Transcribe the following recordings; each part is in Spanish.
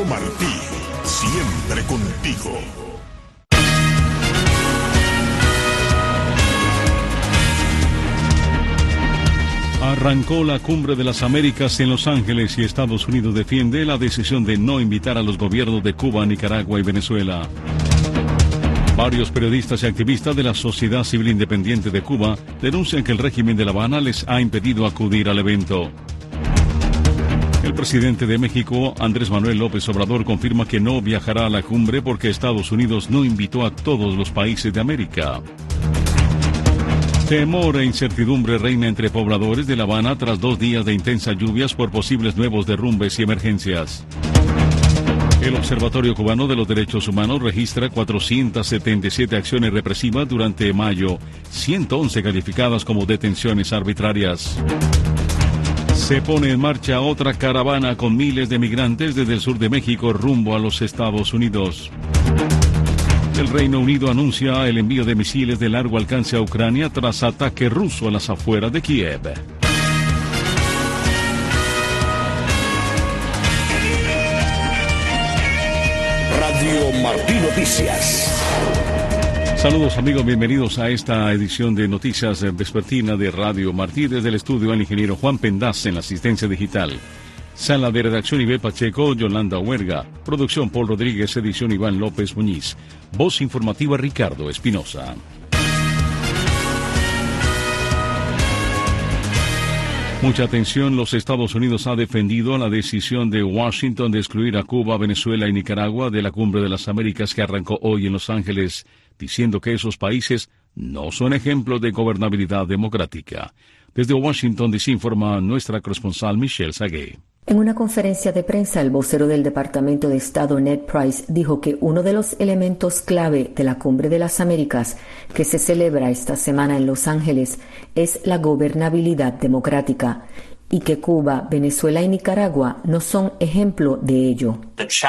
Martí, siempre contigo. Arrancó la Cumbre de las Américas en Los Ángeles y Estados Unidos defiende la decisión de no invitar a los gobiernos de Cuba, Nicaragua y Venezuela. Varios periodistas y activistas de la Sociedad Civil Independiente de Cuba denuncian que el régimen de La Habana les ha impedido acudir al evento. El presidente de México, Andrés Manuel López Obrador, confirma que no viajará a la cumbre porque Estados Unidos no invitó a todos los países de América. Temor e incertidumbre reina entre pobladores de La Habana tras 2 días de intensas lluvias por posibles nuevos derrumbes y emergencias. El Observatorio Cubano de los Derechos Humanos registra 477 acciones represivas durante mayo, 111 calificadas como detenciones arbitrarias. Se pone en marcha otra caravana con miles de migrantes desde el sur de México rumbo a los Estados Unidos. El Reino Unido anuncia el envío de misiles de largo alcance a Ucrania tras ataque ruso a las afueras de Kiev. Radio Martí Noticias. Saludos amigos, bienvenidos a esta edición de Noticias Vespertina de Radio Martí. Desde el estudio el ingeniero Juan Pendaz en la asistencia digital. Sala de redacción Ibel Pacheco, Yolanda Huerga. Producción Paul Rodríguez, edición Iván López Muñiz. Voz informativa Ricardo Espinosa. Mucha atención, los Estados Unidos ha defendido la decisión de Washington de excluir a Cuba, Venezuela y Nicaragua de la Cumbre de las Américas que arrancó hoy en Los Ángeles, diciendo que esos países no son ejemplos de gobernabilidad democrática. Desde Washington DC informa nuestra corresponsal Michelle Sagué. En una conferencia de prensa, el vocero del Departamento de Estado, Ned Price, dijo que uno de los elementos clave de la Cumbre de las Américas, que se celebra esta semana en Los Ángeles, es la gobernabilidad democrática, y que Cuba, Venezuela y Nicaragua no son ejemplo de ello.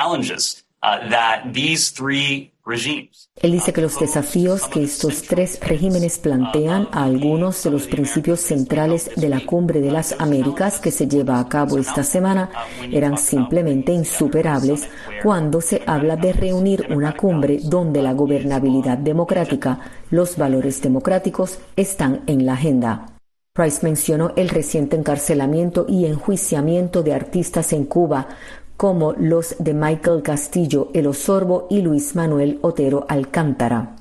Él dice que los desafíos que estos 3 regímenes plantean a algunos de los principios centrales de la Cumbre de las Américas que se lleva a cabo esta semana eran simplemente insuperables cuando se habla de reunir una cumbre donde la gobernabilidad democrática, los valores democráticos están en la agenda. Price mencionó el reciente encarcelamiento y enjuiciamiento de artistas en Cuba, como los de Michael Castillo, El Osorbo y Luis Manuel Otero Alcántara.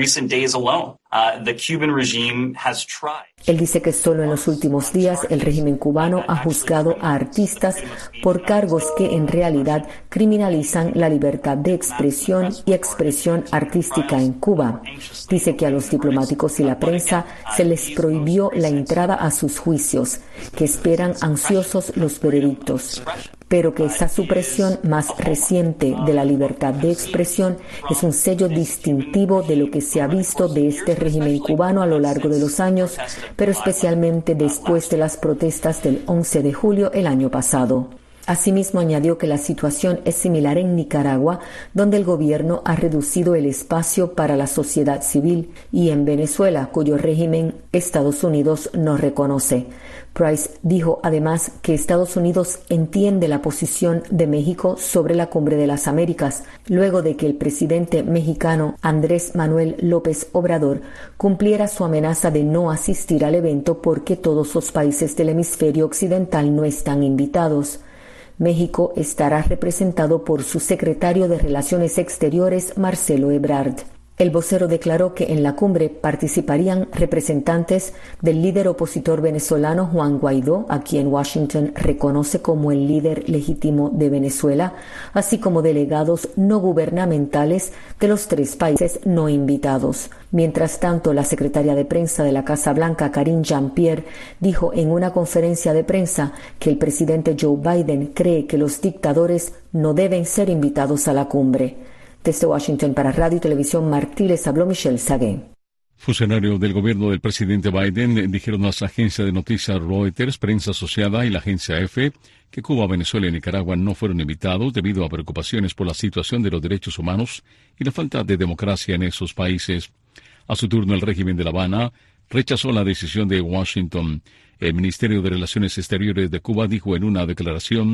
Él dice que solo en los últimos días el régimen cubano ha juzgado a artistas por cargos que en realidad criminalizan la libertad de expresión y expresión artística en Cuba. Dice que a los diplomáticos y la prensa se les prohibió la entrada a sus juicios, que esperan ansiosos los veredictos, pero que esa supresión más reciente de la libertad de expresión es un sello distintivo de lo que se ha visto de este régimen cubano a lo largo de los años, pero especialmente después de las protestas del 11 de julio el año pasado. Asimismo, añadió que la situación es similar en Nicaragua, donde el gobierno ha reducido el espacio para la sociedad civil, y en Venezuela, cuyo régimen Estados Unidos no reconoce. Price dijo además que Estados Unidos entiende la posición de México sobre la Cumbre de las Américas, luego de que el presidente mexicano Andrés Manuel López Obrador cumpliera su amenaza de no asistir al evento porque todos los países del hemisferio occidental no están invitados. México estará representado por su secretario de Relaciones Exteriores, Marcelo Ebrard. El vocero declaró que en la cumbre participarían representantes del líder opositor venezolano Juan Guaidó, a quien Washington reconoce como el líder legítimo de Venezuela, así como delegados no gubernamentales de los 3 países no invitados. Mientras tanto, la secretaria de prensa de la Casa Blanca, Karine Jean-Pierre, dijo en una conferencia de prensa que el presidente Joe Biden cree que los dictadores no deben ser invitados a la cumbre. Desde Washington para Radio y Televisión Martí les habló Michelle Sagué. Funcionarios del gobierno del presidente Biden dijeron a las agencias de noticias Reuters, Prensa Asociada y la agencia EFE que Cuba, Venezuela y Nicaragua no fueron invitados debido a preocupaciones por la situación de los derechos humanos y la falta de democracia en esos países. A su turno, el régimen de La Habana rechazó la decisión de Washington. El Ministerio de Relaciones Exteriores de Cuba dijo en una declaración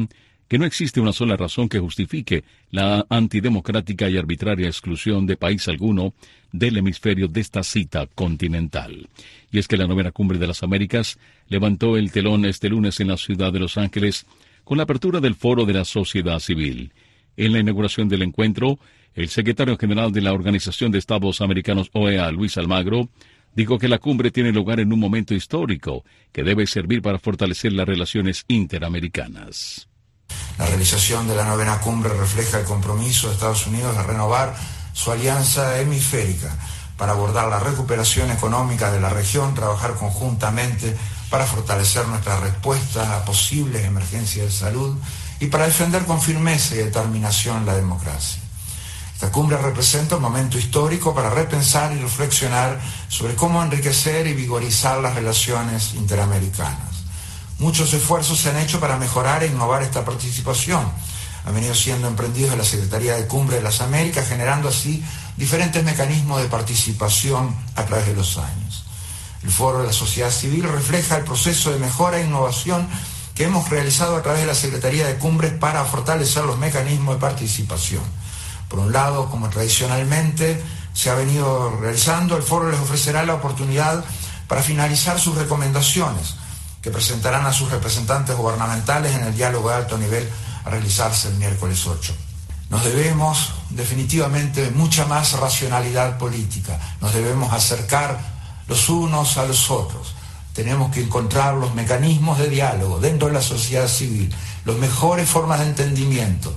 que no existe una sola razón que justifique la antidemocrática y arbitraria exclusión de país alguno del hemisferio de esta cita continental. Y es que la 9ª Cumbre de las Américas levantó el telón este lunes en la ciudad de Los Ángeles con la apertura del Foro de la Sociedad Civil. En la inauguración del encuentro, el secretario general de la Organización de Estados Americanos OEA, Luis Almagro, dijo que la cumbre tiene lugar en un momento histórico que debe servir para fortalecer las relaciones interamericanas. La realización de la 9ª cumbre refleja el compromiso de Estados Unidos de renovar su alianza hemisférica para abordar la recuperación económica de la región, trabajar conjuntamente para fortalecer nuestra respuesta a posibles emergencias de salud y para defender con firmeza y determinación la democracia. Esta cumbre representa un momento histórico para repensar y reflexionar sobre cómo enriquecer y vigorizar las relaciones interamericanas. Muchos esfuerzos se han hecho para mejorar e innovar esta participación. Han venido siendo emprendidos en la Secretaría de Cumbre de las Américas, generando así diferentes mecanismos de participación a través de los años. El Foro de la Sociedad Civil refleja el proceso de mejora e innovación que hemos realizado a través de la Secretaría de Cumbres para fortalecer los mecanismos de participación. Por un lado, como tradicionalmente se ha venido realizando, el foro les ofrecerá la oportunidad para finalizar sus recomendaciones, que presentarán a sus representantes gubernamentales en el diálogo de alto nivel a realizarse el miércoles 8. Nos debemos definitivamente mucha más racionalidad política, nos debemos acercar los unos a los otros, tenemos que encontrar los mecanismos de diálogo dentro de la sociedad civil, las mejores formas de entendimiento,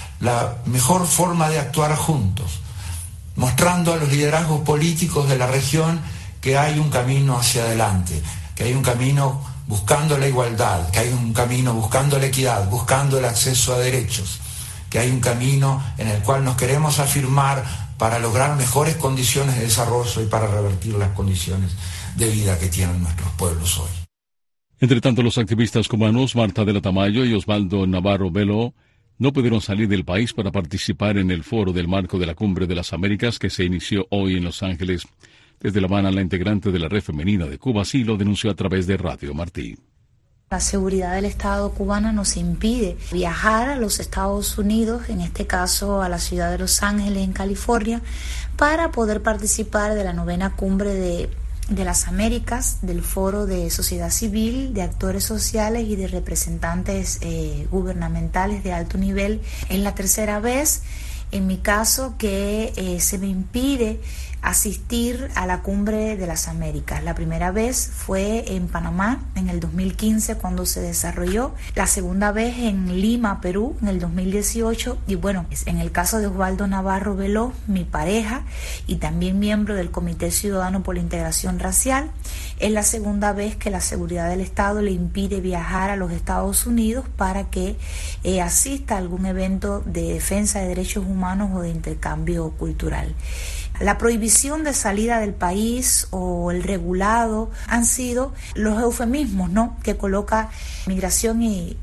la mejor forma de actuar juntos, mostrando a los liderazgos políticos de la región que hay un camino hacia adelante, que hay un camino buscando la igualdad, que hay un camino buscando la equidad, buscando el acceso a derechos, que hay un camino en el cual nos queremos afirmar para lograr mejores condiciones de desarrollo y para revertir las condiciones de vida que tienen nuestros pueblos hoy. Entre tanto, los activistas cubanos Marta de la Tamayo y Osvaldo Navarro Velo no pudieron salir del país para participar en el foro del marco de la Cumbre de las Américas que se inició hoy en Los Ángeles. Desde La Habana, la integrante de la Red Femenina de Cuba así lo denunció a través de Radio Martí. La seguridad del Estado cubano nos impide viajar a los Estados Unidos, en este caso a la ciudad de Los Ángeles, en California, para poder participar de la 9ª Cumbre de las Américas, del Foro de Sociedad Civil, de actores sociales y de representantes gubernamentales de alto nivel. Es la tercera vez, en mi caso, que se me impide asistir a la Cumbre de las Américas. La primera vez fue en Panamá en el 2015 cuando se desarrolló, la segunda vez en Lima, Perú, en el 2018 y bueno, en el caso de Osvaldo Navarro Veló, mi pareja y también miembro del Comité Ciudadano por la Integración Racial, es la segunda vez que la seguridad del Estado le impide viajar a los Estados Unidos para que asista a algún evento de defensa de derechos humanos o de intercambio cultural. La prohibición de salida del país o el regulado han sido los eufemismos, ¿no?, que coloca migración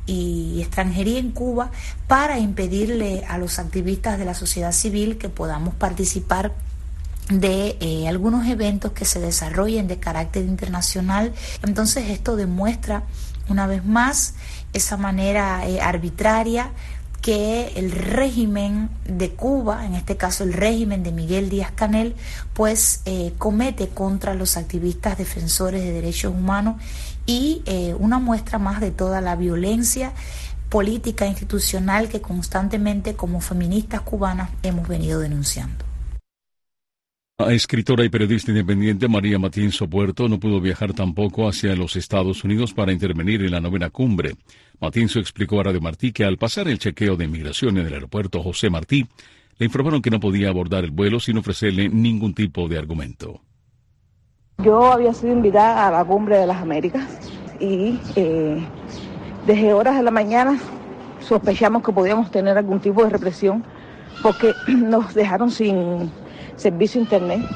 y extranjería en Cuba para impedirle a los activistas de la sociedad civil que podamos participar de algunos eventos que se desarrollen de carácter internacional. Entonces esto demuestra una vez más esa manera arbitraria que el régimen de Cuba, en este caso el régimen de Miguel Díaz-Canel, pues comete contra los activistas defensores de derechos humanos y una muestra más de toda la violencia política e institucional que constantemente como feministas cubanas hemos venido denunciando. La escritora y periodista independiente María Matienzo Puerto no pudo viajar tampoco hacia los Estados Unidos para intervenir en la 9ª Cumbre. Matienzo explicó a Radio Martí que al pasar el chequeo de inmigración en el aeropuerto José Martí, le informaron que no podía abordar el vuelo sin ofrecerle ningún tipo de argumento. Yo había sido invitada a la Cumbre de las Américas y desde horas de la mañana sospechamos que podíamos tener algún tipo de represión porque nos dejaron sin servicio internet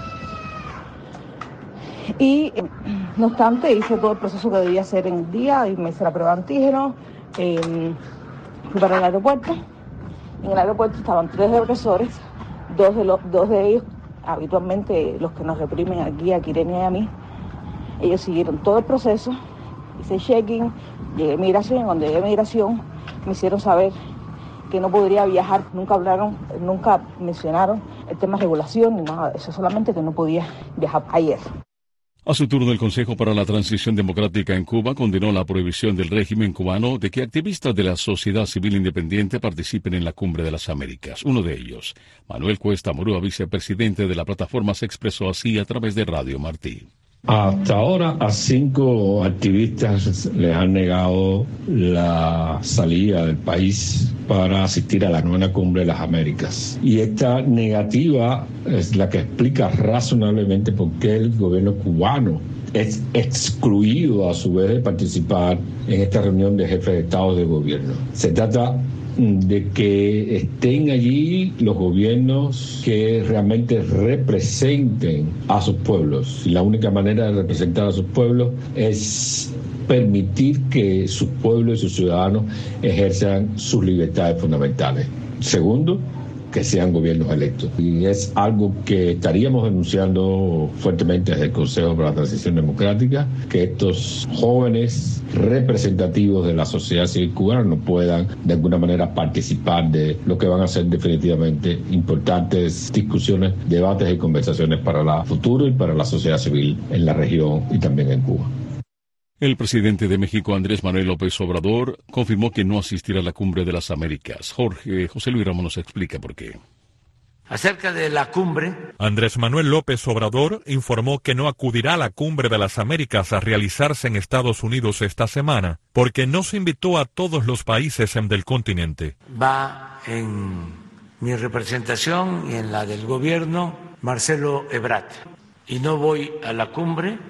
y no obstante hice todo el proceso que debía hacer en el día y me hice la prueba de antígeno, fui para el aeropuerto. En el aeropuerto estaban 3 represores, dos de ellos habitualmente los que nos reprimen aquí a Kirenia y a mí. Ellos siguieron todo el proceso, hice check-in, llegué a migración. Cuando llegué a migración me hicieron saber que no podría viajar. Nunca mencionaron el tema de regulación ni nada de eso, solamente que no podía viajar ayer. A su turno, el Consejo para la Transición Democrática en Cuba condenó la prohibición del régimen cubano de que activistas de la sociedad civil independiente participen en la Cumbre de las Américas. Uno de ellos, Manuel Cuesta Murúa, vicepresidente de la plataforma, se expresó así a través de Radio Martí. Hasta ahora a 5 activistas les han negado la salida del país para asistir a la 9ª Cumbre de las Américas. Y esta negativa es la que explica razonablemente por qué el gobierno cubano es excluido a su vez de participar en esta reunión de jefes de Estado y de gobierno. Se trata de que estén allí los gobiernos que realmente representen a sus pueblos. Y la única manera de representar a sus pueblos es permitir que sus pueblos y sus ciudadanos ejerzan sus libertades fundamentales. Segundo, que sean gobiernos electos. Y es algo que estaríamos denunciando fuertemente desde el Consejo para la Transición Democrática, que estos jóvenes representativos de la sociedad civil cubana no puedan de alguna manera participar de lo que van a ser definitivamente importantes discusiones, debates y conversaciones para el futuro y para la sociedad civil en la región y también en Cuba. El presidente de México, Andrés Manuel López Obrador, confirmó que no asistirá a la Cumbre de las Américas. José Luis Ramos nos explica por qué. Acerca de la cumbre, Andrés Manuel López Obrador informó que no acudirá a la Cumbre de las Américas a realizarse en Estados Unidos esta semana, porque no se invitó a todos los países del continente. Va en mi representación y en la del gobierno Marcelo Ebrard. Y no voy a la cumbre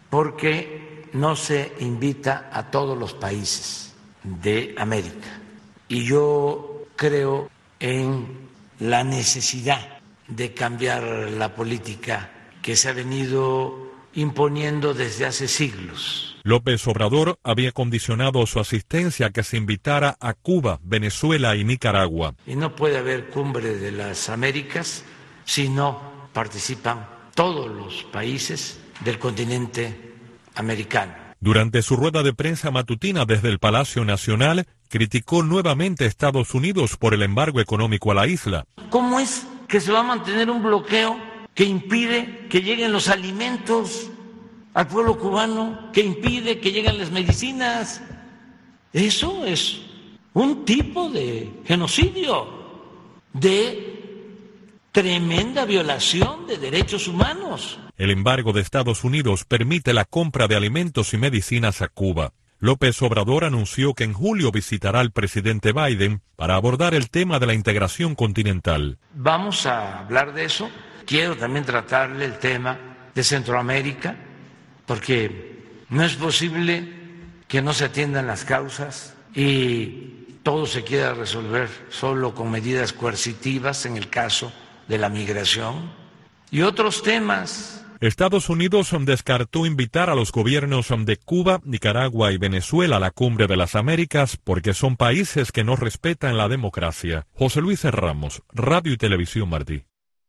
porque no se invita a todos los países de América. Y yo creo en la necesidad de cambiar la política que se ha venido imponiendo desde hace siglos. López Obrador había condicionado su asistencia a que se invitara a Cuba, Venezuela y Nicaragua. Y no puede haber cumbre de las Américas si no participan todos los países del continente americano. Durante su rueda de prensa matutina desde el Palacio Nacional, criticó nuevamente a Estados Unidos por el embargo económico a la isla. ¿Cómo es que se va a mantener un bloqueo que impide que lleguen los alimentos al pueblo cubano, que impide que lleguen las medicinas? Eso es un tipo de genocidio, de tremenda violación de derechos humanos. El embargo de Estados Unidos permite la compra de alimentos y medicinas a Cuba. López Obrador anunció que en julio visitará al presidente Biden para abordar el tema de la integración continental. Vamos a hablar de eso. Quiero también tratarle el tema de Centroamérica, porque no es posible que no se atiendan las causas y todo se quiera resolver solo con medidas coercitivas en el caso de la migración y otros temas. Estados Unidos descartó invitar a los gobiernos de Cuba, Nicaragua y Venezuela a la Cumbre de las Américas porque son países que no respetan la democracia. José Luis Ramos, Radio y Televisión Martí.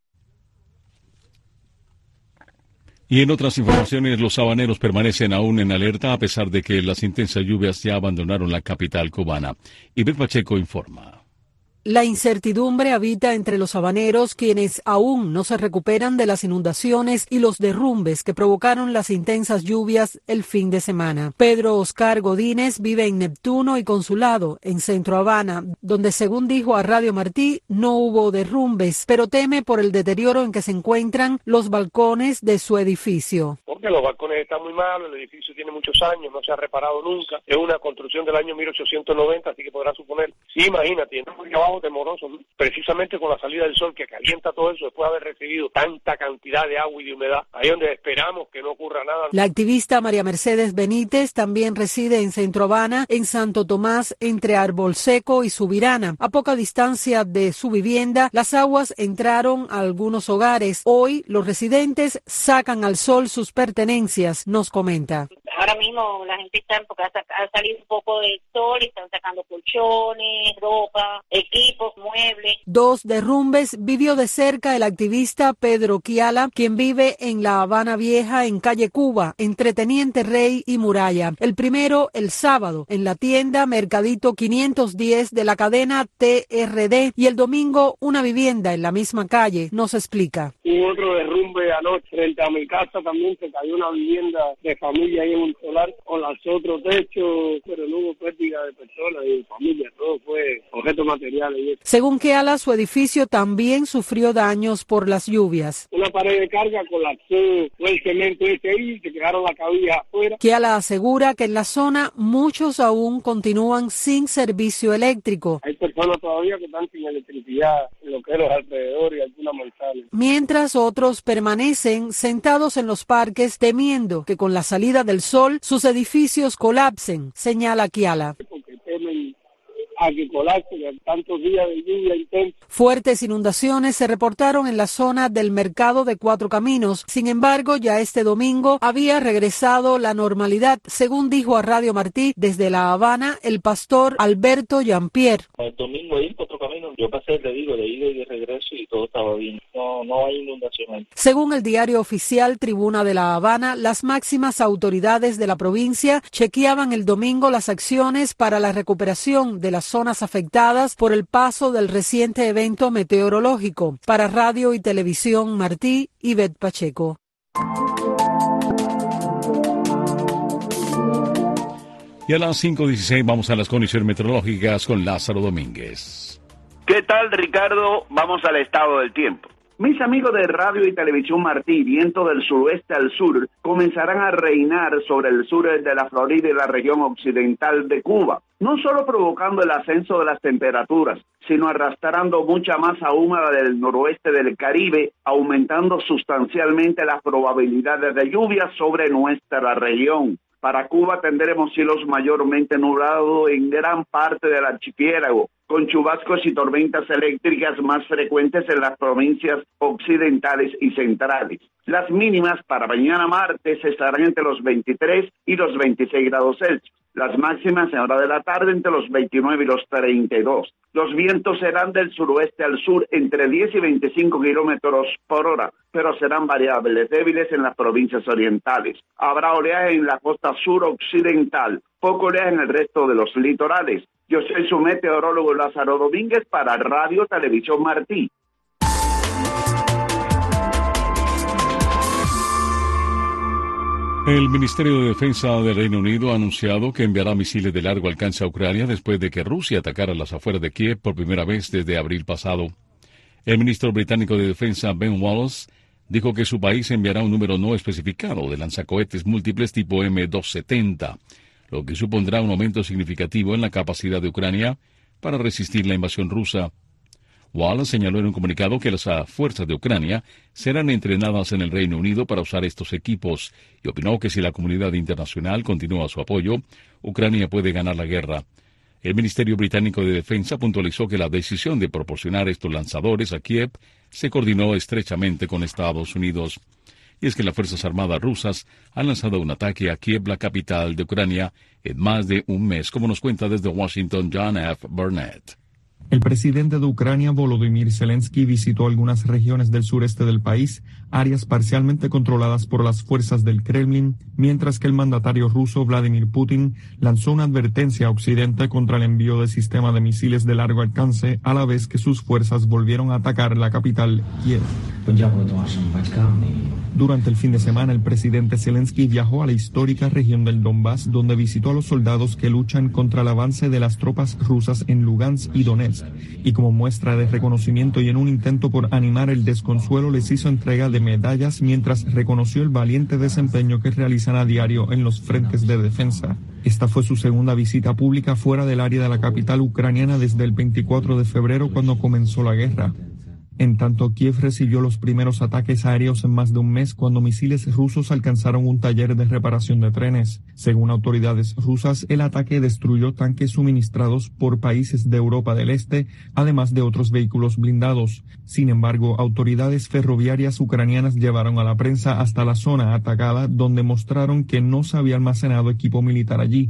Y en otras informaciones, los habaneros permanecen aún en alerta a pesar de que las intensas lluvias ya abandonaron la capital cubana. Ivette Pacheco informa. La incertidumbre habita entre los habaneros, quienes aún no se recuperan de las inundaciones y los derrumbes que provocaron las intensas lluvias el fin de semana. Pedro Oscar Godínez vive en Neptuno y Consulado, en Centro Habana, donde, según dijo a Radio Martí, no hubo derrumbes, pero teme por el deterioro en que se encuentran los balcones de su edificio. Porque los balcones están muy malos, el edificio tiene muchos años, no se ha reparado nunca, es una construcción del año 1890, así que podrás suponer, sí, imagínate, temoroso, precisamente con la salida del sol que calienta todo eso después de haber recibido tanta cantidad de agua y de humedad, ahí donde esperamos que no ocurra nada. La activista María Mercedes Benítez también reside en Centro Habana, en Santo Tomás, entre Árbol Seco y Subirana. A poca distancia de su vivienda, las aguas entraron a algunos hogares. Hoy, los residentes sacan al sol sus pertenencias, nos comenta. Ahora mismo la gente está, porque ha salido un poco del sol y están sacando colchones, ropa, equipos, muebles. 2 derrumbes vivió de cerca el activista Pedro Kiala, quien vive en La Habana Vieja, en calle Cuba, entre Teniente Rey y Muralla. El primero, el sábado, en la tienda Mercadito 510 de la cadena TRD, y el domingo una vivienda en la misma calle, nos explica. Y otro derrumbe anoche frente a mi casa también se cayó una vivienda de familia ahí en un solar con los otros techos, pero no hubo pérdida de personas y de familia, todo fue objetos materiales. Y eso. Según Kiala, su edificio también sufrió daños por las lluvias. Una pared de carga colapsó, fue el cemento ese ahí, se quedaron las cabillas afuera. Kiala asegura que en la zona muchos aún continúan sin servicio eléctrico. Hay personas todavía que están sin electricidad en lo que es los alrededores y algunas manzanas. Mientras otros permanecen sentados en los parques temiendo que con la salida del sol sus edificios colapsen, señala Kiala. Porque temen a que colapse tantos días de lluvia intensa. Fuertes inundaciones se reportaron en la zona del mercado de Cuatro Caminos. Sin embargo, ya este domingo había regresado la normalidad, según dijo a Radio Martí desde La Habana el pastor Alberto Jean-Pierre. El domingo ahí en Cuatro Caminos, yo pasé, te digo, de ida y de regreso y todo estaba bien. No hay inundación. Según el diario oficial Tribuna de La Habana, las máximas autoridades de la provincia chequeaban el domingo las acciones para la recuperación de las zonas afectadas por el paso del reciente evento meteorológico. Para Radio y Televisión Martí, Ivette Pacheco. Y a las 5:16 vamos a las condiciones meteorológicas con Lázaro Domínguez. ¿Qué tal, Ricardo? Vamos al estado del tiempo. Mis amigos de Radio y Televisión Martí, viento del suroeste al sur, comenzarán a reinar sobre el sur de la Florida y la región occidental de Cuba, no solo provocando el ascenso de las temperaturas, sino arrastrando mucha masa húmeda del noroeste del Caribe, aumentando sustancialmente las probabilidades de lluvia sobre nuestra región. Para Cuba tendremos cielos mayormente nublados en gran parte del archipiélago, con chubascos y tormentas eléctricas más frecuentes en las provincias occidentales y centrales. Las mínimas para mañana martes estarán entre los 23 y los 26 grados Celsius. Las máximas en hora de la tarde entre los 29 y los 32. Los vientos serán del suroeste al sur entre 10 y 25 kilómetros por hora, pero serán variables, débiles en las provincias orientales. Habrá oleaje en la costa suroccidental, poco oleaje en el resto de los litorales. Yo soy su meteorólogo Lázaro Domínguez para Radio Televisión Martí. El Ministerio de Defensa del Reino Unido ha anunciado que enviará misiles de largo alcance a Ucrania después de que Rusia atacara las afueras de Kiev por primera vez desde abril pasado. El ministro británico de Defensa, Ben Wallace, dijo que su país enviará un número no especificado de lanzacohetes múltiples tipo M270, lo que supondrá un aumento significativo en la capacidad de Ucrania para resistir la invasión rusa. Wallace señaló en un comunicado que las fuerzas de Ucrania serán entrenadas en el Reino Unido para usar estos equipos y opinó que si la comunidad internacional continúa su apoyo, Ucrania puede ganar la guerra. El Ministerio Británico de Defensa puntualizó que la decisión de proporcionar estos lanzadores a Kiev se coordinó estrechamente con Estados Unidos. Y es que las Fuerzas Armadas rusas han lanzado un ataque a Kiev, la capital de Ucrania, en más de un mes, como nos cuenta desde Washington John F. Burnett. El presidente de Ucrania, Volodymyr Zelensky, visitó algunas regiones del sureste del país, áreas parcialmente controladas por las fuerzas del Kremlin, mientras que el mandatario ruso Vladimir Putin lanzó una advertencia a Occidente contra el envío de sistemas de misiles de largo alcance, a la vez que sus fuerzas volvieron a atacar la capital, Kiev. Durante el fin de semana, el presidente Zelensky viajó a la histórica región del Donbass, donde visitó a los soldados que luchan contra el avance de las tropas rusas en Lugansk y Donetsk, y como muestra de reconocimiento y en un intento por animar el desconsuelo les hizo entrega de medallas mientras reconoció el valiente desempeño que realizan a diario en los frentes de defensa. Esta fue su segunda visita pública fuera del área de la capital ucraniana desde el 24 de febrero cuando comenzó la guerra. En tanto, Kiev recibió los primeros ataques aéreos en más de un mes cuando misiles rusos alcanzaron un taller de reparación de trenes. Según autoridades rusas, el ataque destruyó tanques suministrados por países de Europa del Este, además de otros vehículos blindados. Sin embargo, autoridades ferroviarias ucranianas llevaron a la prensa hasta la zona atacada, donde mostraron que no se había almacenado equipo militar allí.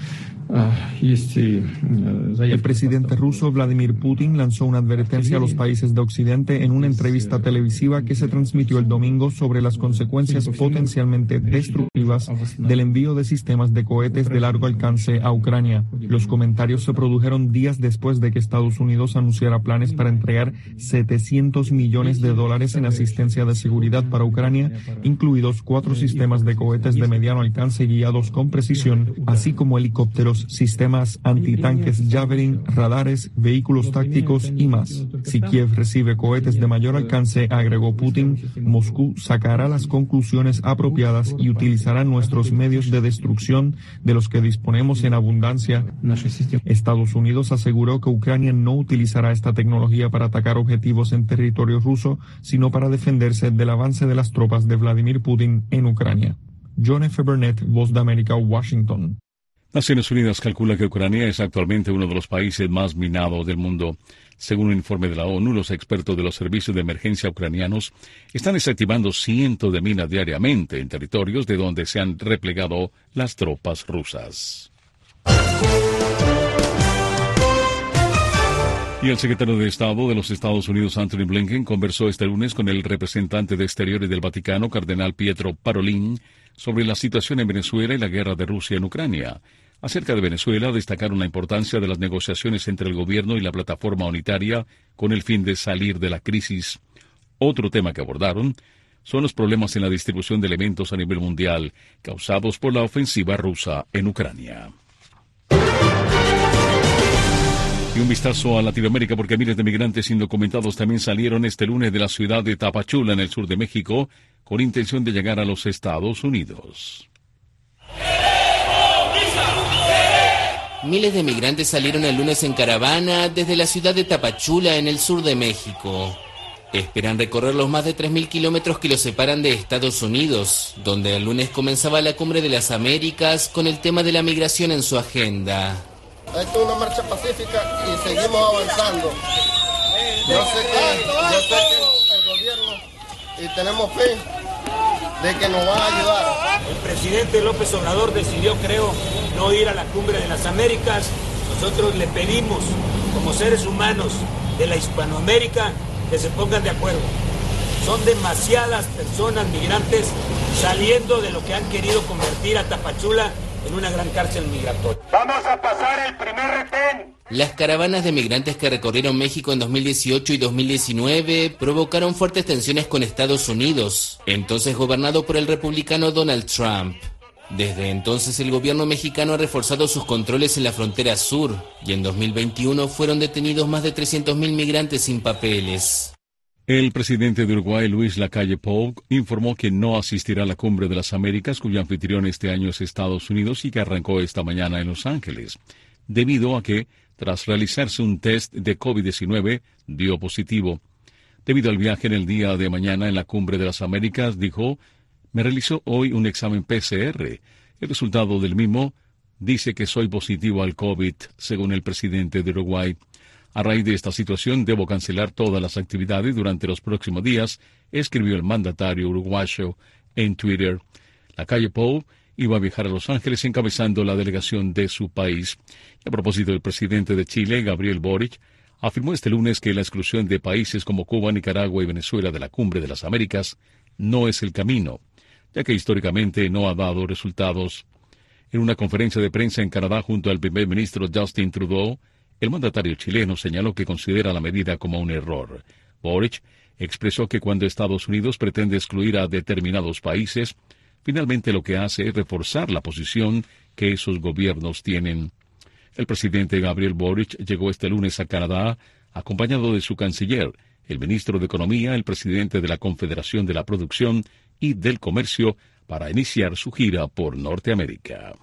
El presidente ruso Vladimir Putin lanzó una advertencia a los países de Occidente en una entrevista televisiva que se transmitió el domingo sobre las consecuencias potencialmente destructivas del envío de sistemas de cohetes de largo alcance a Ucrania. Los comentarios se produjeron días después de que Estados Unidos anunciara planes para entregar $700 millones en asistencia de seguridad para Ucrania, incluidos 4 sistemas de cohetes de mediano alcance guiados con precisión, así como helicópteros, sistemas antitanques Javelin, radares, vehículos tácticos y más. Si Kiev recibe cohetes de mayor alcance, agregó Putin, Moscú sacará las conclusiones apropiadas y utilizará nuestros medios de destrucción de los que disponemos en abundancia. Estados Unidos aseguró que Ucrania no utilizará esta tecnología para atacar objetivos en territorio ruso, sino para defenderse del avance de las tropas de Vladimir Putin en Ucrania. John F. Burnett, Voz de América, Washington. Naciones Unidas calcula que Ucrania es actualmente uno de los países más minados del mundo. Según un informe de la ONU, los expertos de los servicios de emergencia ucranianos están desactivando cientos de minas diariamente en territorios de donde se han replegado las tropas rusas. Y el secretario de Estado de los Estados Unidos, Anthony Blinken, conversó este lunes con el representante de Exteriores del Vaticano, Cardenal Pietro Parolin, sobre la situación en Venezuela y la guerra de Rusia en Ucrania. Acerca de Venezuela, destacaron la importancia de las negociaciones entre el gobierno y la plataforma unitaria con el fin de salir de la crisis. Otro tema que abordaron son los problemas en la distribución de elementos a nivel mundial causados por la ofensiva rusa en Ucrania. Y un vistazo a Latinoamérica, porque miles de migrantes indocumentados también salieron este lunes de la ciudad de Tapachula, en el sur de México, con intención de llegar a los Estados Unidos. Miles de migrantes salieron el lunes en caravana desde la ciudad de Tapachula, en el sur de México. Esperan recorrer los más de 3.000 kilómetros que los separan de Estados Unidos, donde el lunes comenzaba la Cumbre de las Américas con el tema de la migración en su agenda. Esto es una marcha pacífica y seguimos avanzando. Yo sé que el gobierno, y tenemos fe de que nos va a ayudar. El presidente López Obrador decidió, creo, no ir a la Cumbre de las Américas. Nosotros le pedimos, como seres humanos de la Hispanoamérica, que se pongan de acuerdo. Son demasiadas personas migrantes saliendo de lo que han querido convertir a Tapachula en una gran cárcel migratoria. ¡Vamos a pasar el primer retén! Las caravanas de migrantes que recorrieron México en 2018 y 2019 provocaron fuertes tensiones con Estados Unidos, entonces gobernado por el republicano Donald Trump. Desde entonces el gobierno mexicano ha reforzado sus controles en la frontera sur, y en 2021 fueron detenidos más de 300.000 migrantes sin papeles. El presidente de Uruguay, Luis Lacalle Pou, informó que no asistirá a la Cumbre de las Américas, cuyo anfitrión este año es Estados Unidos y que arrancó esta mañana en Los Ángeles, debido a que, tras realizarse un test de COVID-19, dio positivo. Debido al viaje en el día de mañana en la Cumbre de las Américas, dijo, me realizó hoy un examen PCR. El resultado del mismo dice que soy positivo al COVID, según el presidente de Uruguay. A raíz de esta situación, debo cancelar todas las actividades durante los próximos días, escribió el mandatario uruguayo en Twitter. Lacalle Pou iba a viajar a Los Ángeles encabezando la delegación de su país. Y a propósito, el presidente de Chile, Gabriel Boric, afirmó este lunes que la exclusión de países como Cuba, Nicaragua y Venezuela de la Cumbre de las Américas no es el camino, ya que históricamente no ha dado resultados. En una conferencia de prensa en Canadá junto al primer ministro Justin Trudeau, el mandatario chileno señaló que considera la medida como un error. Boric expresó que cuando Estados Unidos pretende excluir a determinados países, finalmente lo que hace es reforzar la posición que esos gobiernos tienen. El presidente Gabriel Boric llegó este lunes a Canadá acompañado de su canciller, el ministro de Economía, el presidente de la Confederación de la Producción y del Comercio, para iniciar su gira por Norteamérica.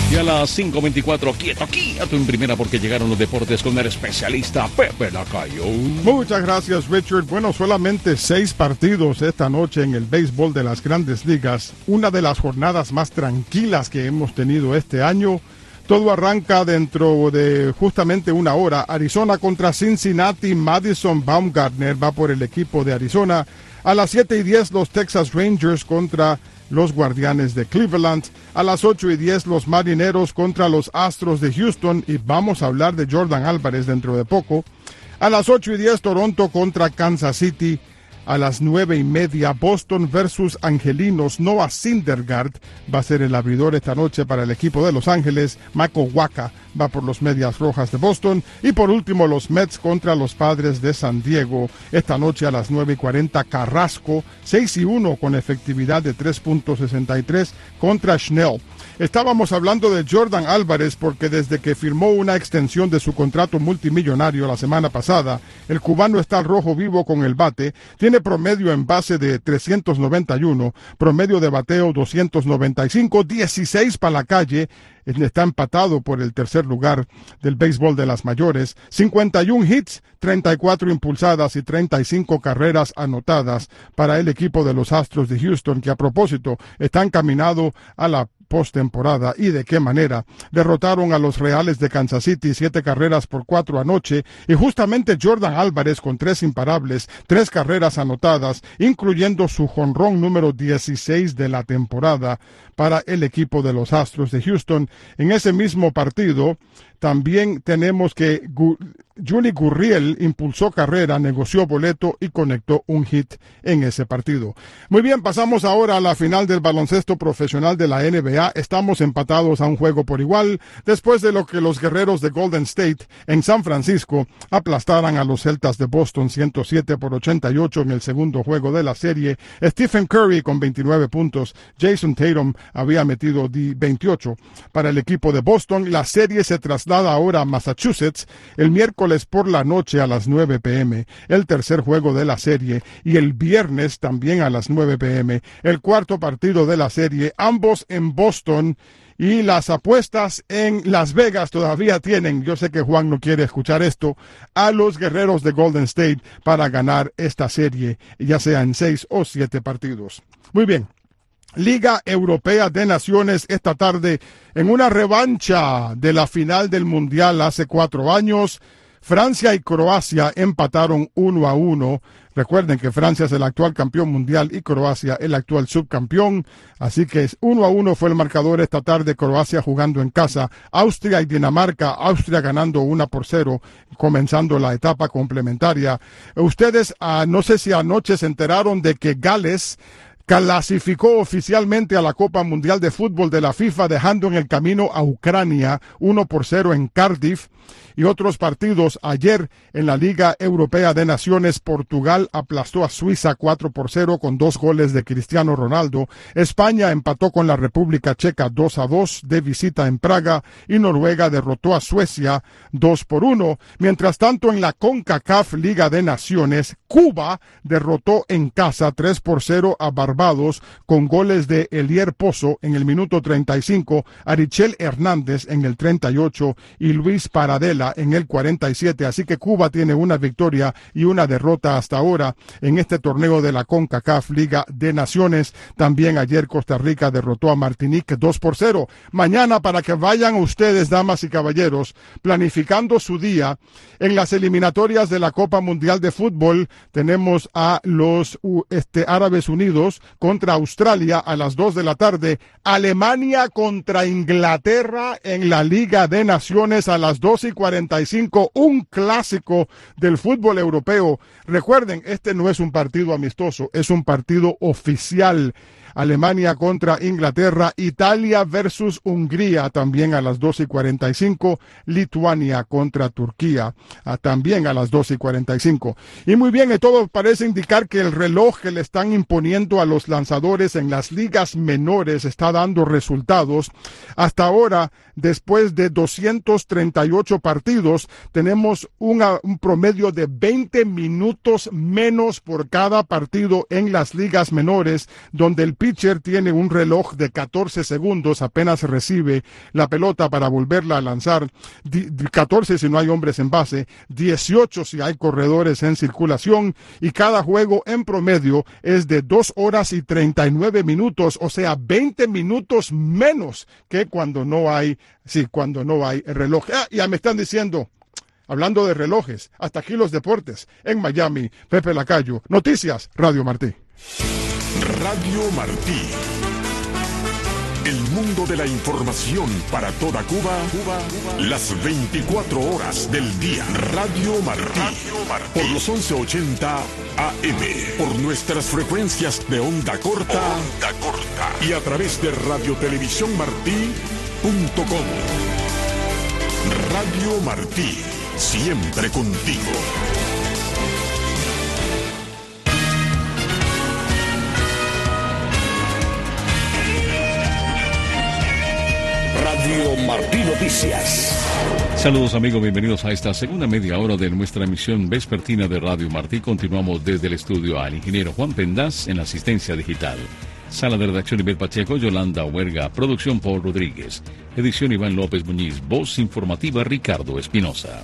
Y a las 5:24, quieto en primera porque llegaron los deportes con el especialista Pepe Lacayo. Muchas gracias, Richard. Bueno, solamente 6 partidos esta noche en el béisbol de las Grandes Ligas. Una de las jornadas más tranquilas que hemos tenido este año. Todo arranca dentro de justamente una hora. Arizona contra Cincinnati. Madison Bumgarner va por el equipo de Arizona. A las 7:10 los Texas Rangers contra los Guardianes de Cleveland. A las 8:10 los Marineros contra los Astros de Houston, y vamos a hablar de Jordan Álvarez dentro de poco. A las 8:10 Toronto contra Kansas City. A las 9:30 Boston versus Angelinos. Noah Syndergaard va a ser el abridor esta noche para el equipo de Los Ángeles. Michael Wacha va por los Medias Rojas de Boston. Y por último los Mets contra los Padres de San Diego. Esta noche a las 9:40 Carrasco, 6-1 con efectividad de 3.63 contra Schnell. Estábamos hablando de Jordan Álvarez porque desde que firmó una extensión de su contrato multimillonario la semana pasada, el cubano está al rojo vivo con el bate. Tiene promedio en base de 391, promedio de bateo 295, 16 para la calle. Está empatado por el tercer lugar del béisbol de las mayores, 51 hits, 34 impulsadas y 35 carreras anotadas para el equipo de los Astros de Houston, que a propósito está encaminado a la postemporada. ¿Y de qué manera? Derrotaron a los Reales de Kansas City 7-4 anoche, y justamente Jordan Álvarez con 3 imparables, 3 carreras anotadas, incluyendo su jonrón número 16 de la temporada para el equipo de los Astros de Houston. En ese mismo partido también tenemos que Yuli Gurriel impulsó carrera, negoció boleto y conectó un hit en ese partido. Muy bien, pasamos ahora a la final del baloncesto profesional de la NBA. Estamos empatados a un juego por igual, después de lo que los guerreros de Golden State en San Francisco aplastaran a los Celtas de Boston 107-88 en el segundo juego de la serie. Stephen Curry con 29 puntos. Jason Tatum había metido 28 para el equipo de Boston. La serie se traslada ahora a Massachusetts el miércoles por la noche a las 9 p.m. el tercer juego de la serie, y el viernes también a las 9 p.m. el cuarto partido de la serie, ambos en Boston. Y las apuestas en Las Vegas todavía tienen, yo sé que Juan no quiere escuchar esto, a los guerreros de Golden State para ganar esta serie, ya sea en 6 o 7 partidos. Muy bien. Liga Europea de Naciones esta tarde en una revancha de la final del Mundial hace 4 años. Francia y Croacia empataron 1-1. Recuerden que Francia es el actual campeón mundial y Croacia el actual subcampeón. Así que 1-1 fue el marcador esta tarde, Croacia jugando en casa. Austria y Dinamarca, Austria ganando 1-0, comenzando la etapa complementaria. Ustedes, no sé si anoche se enteraron de que Gales clasificó oficialmente a la Copa Mundial de Fútbol de la FIFA, dejando en el camino a Ucrania 1-0 en Cardiff. Y otros partidos ayer en la Liga Europea de Naciones, Portugal aplastó a Suiza 4-0 con 2 goles de Cristiano Ronaldo. España empató con la República Checa 2-2 de visita en Praga, y Noruega derrotó a Suecia 2-1. Mientras tanto, en la CONCACAF Liga de Naciones, Cuba derrotó en casa 3-0 a Barbados con goles de Elier Pozo en el minuto 35, Arichel Hernández en el 38 y Luis Paradela en el 47. Así que Cuba tiene una victoria y una derrota hasta ahora en este torneo de la CONCACAF Liga de Naciones. También ayer Costa Rica derrotó a Martinique 2-0. Mañana, para que vayan ustedes, damas y caballeros, planificando su día, en las eliminatorias de la Copa Mundial de Fútbol tenemos a los Árabes Unidos contra Australia a las 2 de la tarde. Alemania contra Inglaterra en la Liga de Naciones a las 2:45, un clásico del fútbol europeo. Recuerden, este no es un partido amistoso, es un partido oficial. Alemania contra Inglaterra, Italia versus Hungría también a las 2:45, Lituania contra Turquía también a las 2:45. Y muy bien, todo parece indicar que el reloj que le están imponiendo a los lanzadores en las ligas menores está dando resultados. Hasta ahora, después de 238 partidos, tenemos un promedio de 20 minutos menos por cada partido en las ligas menores, donde el pitcher tiene un reloj de 14 segundos, apenas recibe la pelota para volverla a lanzar, 14 si no hay hombres en base, 18 si hay corredores en circulación, y cada juego en promedio es de 2 horas y 39 minutos, o sea, 20 minutos menos que cuando no hay reloj. Ya me están diciendo, hablando de relojes, hasta aquí los deportes. En Miami, Pepe Lacayo, Noticias, Radio Martí. Radio Martí. El mundo de la información para toda Cuba, las 24 horas del día. Radio Martí. Por los 1180 AM. Por nuestras frecuencias de onda corta. Y a través de radiotelevisiónmartí.com. Radio Martí. Siempre contigo. Radio Martí Noticias. Saludos amigos, bienvenidos a esta segunda media hora de nuestra emisión vespertina de Radio Martí. Continuamos desde el estudio al ingeniero Juan Pendaz en la asistencia digital. Sala de redacción Ibel Pacheco, Yolanda Huerga, producción Paul Rodríguez, edición Iván López Muñiz, voz informativa Ricardo Espinosa.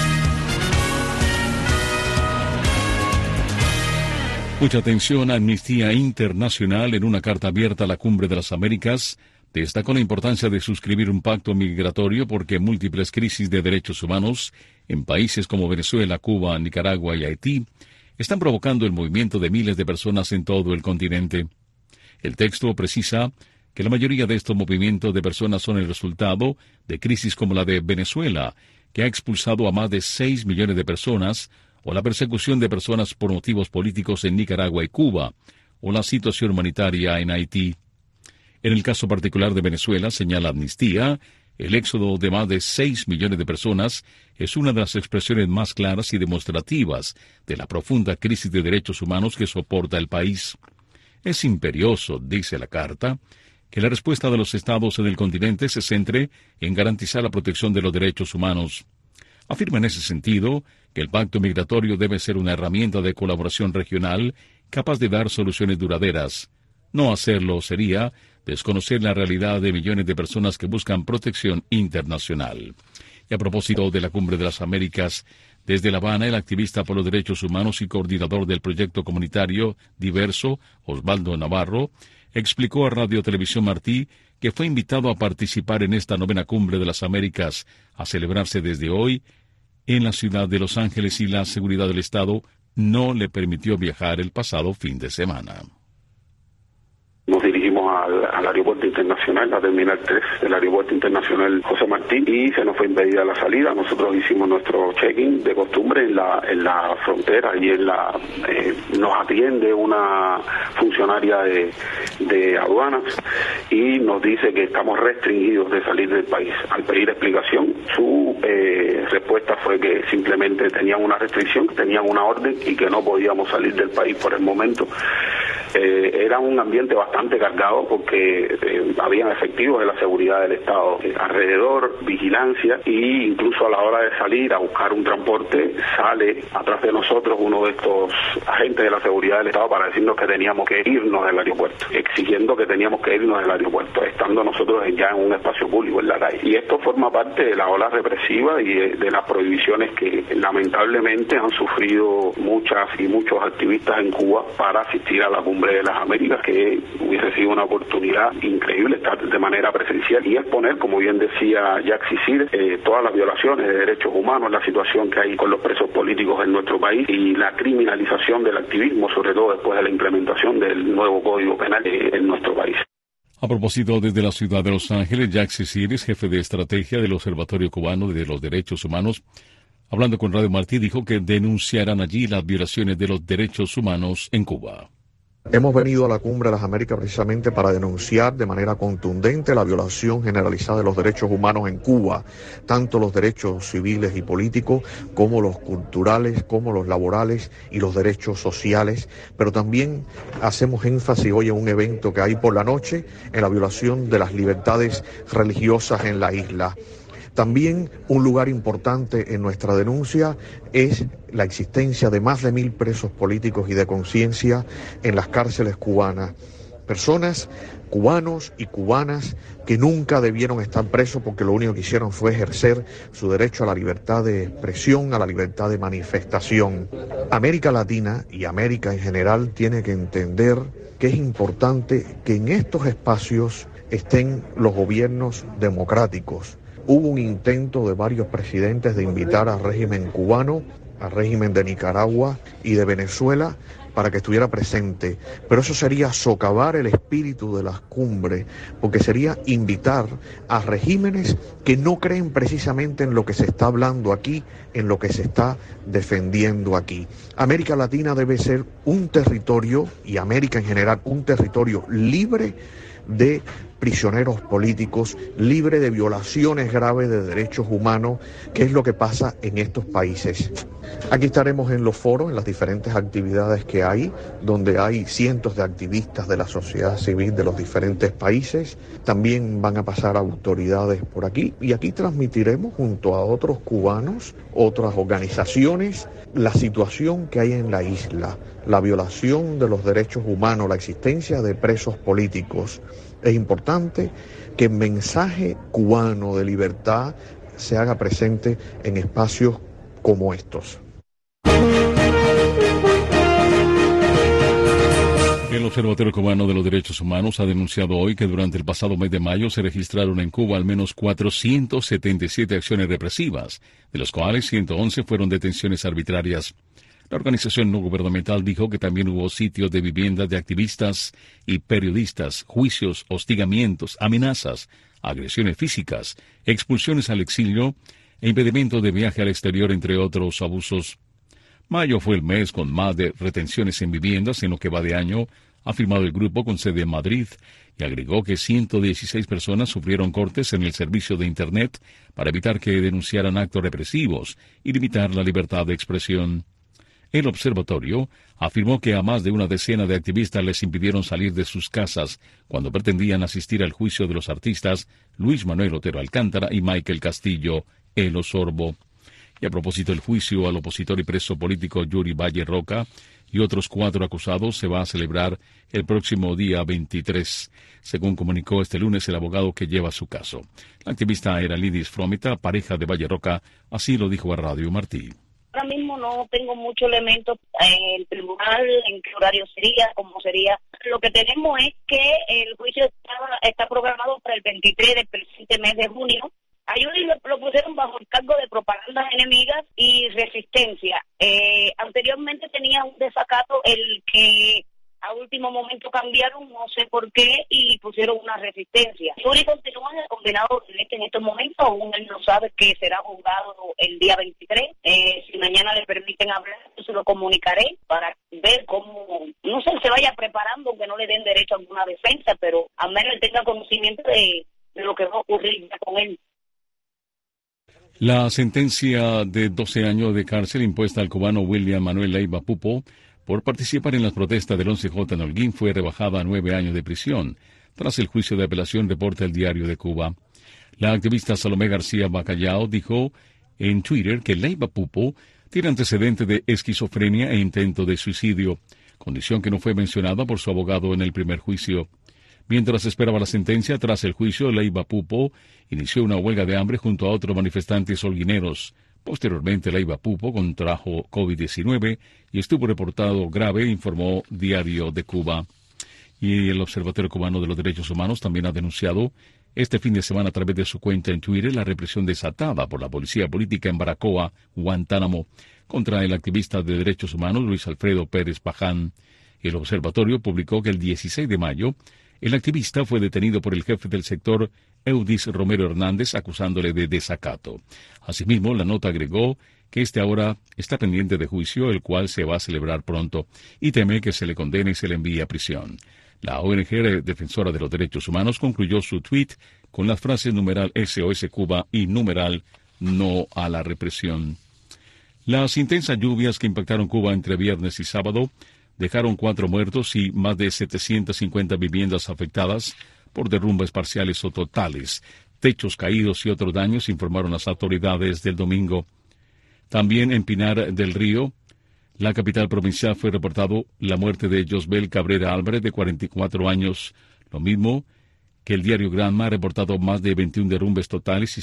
Mucha atención. Amnistía Internacional, en una carta abierta a la Cumbre de las Américas, destacó la importancia de suscribir un pacto migratorio porque múltiples crisis de derechos humanos en países como Venezuela, Cuba, Nicaragua y Haití están provocando el movimiento de miles de personas en todo el continente. El texto precisa que la mayoría de estos movimientos de personas son el resultado de crisis como la de Venezuela, que ha expulsado a más de 6 millones de personas, o la persecución de personas por motivos políticos en Nicaragua y Cuba, o la situación humanitaria en Haití. En el caso particular de Venezuela, señala Amnistía, el éxodo de más de 6 millones de personas es una de las expresiones más claras y demostrativas de la profunda crisis de derechos humanos que soporta el país. Es imperioso, dice la carta, que la respuesta de los estados en el continente se centre en garantizar la protección de los derechos humanos. Afirma en ese sentido que el pacto migratorio debe ser una herramienta de colaboración regional capaz de dar soluciones duraderas. No hacerlo sería desconocer la realidad de millones de personas que buscan protección internacional. Y a propósito de la Cumbre de las Américas, desde La Habana, el activista por los derechos humanos y coordinador del proyecto comunitario Diverso, Osvaldo Navarro, explicó a Radio Televisión Martí que fue invitado a participar en esta 9ª Cumbre de las Américas, a celebrarse desde hoy en la ciudad de Los Ángeles, y la seguridad del Estado no le permitió viajar el pasado fin de semana. Nos dirigimos al aeropuerto internacional, la terminal 3 del aeropuerto internacional José Martí, y se nos fue impedida la salida. Nosotros hicimos nuestro check-in de costumbre en la frontera, y nos atiende una funcionaria de aduanas y nos dice que estamos restringidos de salir del país. Al pedir explicación, su respuesta fue que simplemente tenían una restricción, que tenían una orden y que no podíamos salir del país por el momento. Era un ambiente bastante cargado porque habían efectivos de la seguridad del Estado alrededor, vigilancia, y incluso a la hora de salir a buscar un transporte sale atrás de nosotros uno de estos agentes de la seguridad del Estado para decirnos que teníamos que irnos del aeropuerto, exigiendo que teníamos que irnos del aeropuerto, estando nosotros ya en un espacio público en la calle. Y esto forma parte de la ola represiva y de las prohibiciones que lamentablemente han sufrido muchas y muchos activistas en Cuba para asistir a la Cumbre de las Américas, que hubiese sido una oportunidad increíble estar de manera presencial y exponer, como bien decía Jacques Sisir, todas las violaciones de derechos humanos, la situación que hay con los presos políticos en nuestro país y la criminalización del activismo, sobre todo después de la implementación del nuevo Código Penal en nuestro país. A propósito, desde la ciudad de Los Ángeles, Jacques Sisir, jefe de estrategia del Observatorio Cubano de los Derechos Humanos, hablando con Radio Martí, dijo que denunciarán allí las violaciones de los derechos humanos en Cuba. Hemos venido a la Cumbre de las Américas precisamente para denunciar de manera contundente la violación generalizada de los derechos humanos en Cuba, tanto los derechos civiles y políticos como los culturales, como los laborales y los derechos sociales, pero también hacemos énfasis hoy en un evento que hay por la noche en la violación de las libertades religiosas en la isla. También un lugar importante en nuestra denuncia es la existencia de más de 1.000 presos políticos y de conciencia en las cárceles cubanas. Personas, cubanos y cubanas, que nunca debieron estar presos porque lo único que hicieron fue ejercer su derecho a la libertad de expresión, a la libertad de manifestación. América Latina y América en general tiene que entender que es importante que en estos espacios estén los gobiernos democráticos. Hubo un intento de varios presidentes de invitar al régimen cubano, al régimen de Nicaragua y de Venezuela para que estuviera presente, pero eso sería socavar el espíritu de las cumbres, porque sería invitar a regímenes que no creen precisamente en lo que se está hablando aquí, en lo que se está defendiendo aquí. América Latina debe ser un territorio, y América en general, un territorio libre de prisioneros políticos, libre de violaciones graves de derechos humanos, que es lo que pasa en estos países. Aquí estaremos en los foros, en las diferentes actividades que hay, donde hay cientos de activistas de la sociedad civil de los diferentes países. También van a pasar autoridades por aquí, y aquí transmitiremos junto a otros cubanos, otras organizaciones, la situación que hay en la isla, la violación de los derechos humanos, la existencia de presos políticos. Es importante que el mensaje cubano de libertad se haga presente en espacios como estos. El Observatorio Cubano de los Derechos Humanos ha denunciado hoy que durante el pasado mes de mayo se registraron en Cuba al menos 477 acciones represivas, de las cuales 111 fueron detenciones arbitrarias. La organización no gubernamental dijo que también hubo sitios de viviendas de activistas y periodistas, juicios, hostigamientos, amenazas, agresiones físicas, expulsiones al exilio e impedimento de viaje al exterior, entre otros abusos. Mayo fue el mes con más de retenciones en viviendas en lo que va de año, ha afirmado el grupo con sede en Madrid, y agregó que 116 personas sufrieron cortes en el servicio de Internet para evitar que denunciaran actos represivos y limitar la libertad de expresión. El observatorio afirmó que a más de una decena de activistas les impidieron salir de sus casas cuando pretendían asistir al juicio de los artistas Luis Manuel Otero Alcántara y Michael Castillo, el Osorbo. Y a propósito del juicio al opositor y preso político Yuri Valle Roca y otros 4 acusados se va a celebrar el próximo día 23, según comunicó este lunes el abogado que lleva su caso. La activista era Lidis Fromita, pareja de Valle Roca, así lo dijo a Radio Martí. Ahora mismo no tengo mucho elemento en el tribunal, en qué horario sería, cómo sería. Lo que tenemos es que el juicio está programado para el 23 del presente mes de junio. A Yuri lo pusieron bajo el cargo de propagandas enemigas y resistencia. Anteriormente tenía un desacato, el que a último momento cambiaron, no sé por qué, y pusieron una resistencia. Yuri continúa en el condenado en estos momentos, aún él no sabe que será juzgado el día 23. Si mañana le permiten hablar, yo se lo comunicaré para ver cómo, no sé, se vaya preparando, aunque no le den derecho a alguna defensa, pero al menos él tenga conocimiento de lo que va a ocurrir ya con él. La sentencia de 12 años de cárcel impuesta al cubano William Manuel Leiva Pupo por participar en las protestas del 11J en Holguín fue rebajada a 9 años de prisión, tras el juicio de apelación, reporta el Diario de Cuba. La activista Salomé García Bacallao dijo en Twitter que Leiva Pupo tiene antecedentes de esquizofrenia e intento de suicidio, condición que no fue mencionada por su abogado en el primer juicio. Mientras esperaba la sentencia, tras el juicio, Leiva Pupo inició una huelga de hambre junto a otros manifestantes holguineros. Posteriormente, Leiva Pupo contrajo COVID-19 y estuvo reportado grave, informó Diario de Cuba. Y el Observatorio Cubano de los Derechos Humanos también ha denunciado este fin de semana a través de su cuenta en Twitter la represión desatada por la policía política en Baracoa, Guantánamo, contra el activista de derechos humanos Luis Alfredo Pérez Paján. El observatorio publicó que el 16 de mayo el activista fue detenido por el jefe del sector, Eudis Romero Hernández, acusándole de desacato. Asimismo, la nota agregó que este ahora está pendiente de juicio, el cual se va a celebrar pronto, y teme que se le condene y se le envíe a prisión. La ONG Defensora de los Derechos Humanos concluyó su tuit con las frases numeral SOS Cuba y numeral No a la represión. Las intensas lluvias que impactaron Cuba entre viernes y sábado dejaron 4 muertos y más de 750 viviendas afectadas por derrumbes parciales o totales, techos caídos y otros daños, informaron las autoridades del domingo. También en Pinar del Río, La capital provincial fue reportado la muerte de Josbel Cabrera Álvarez, de 44 años, lo mismo que el diario Granma ha reportado más de 21 derrumbes totales y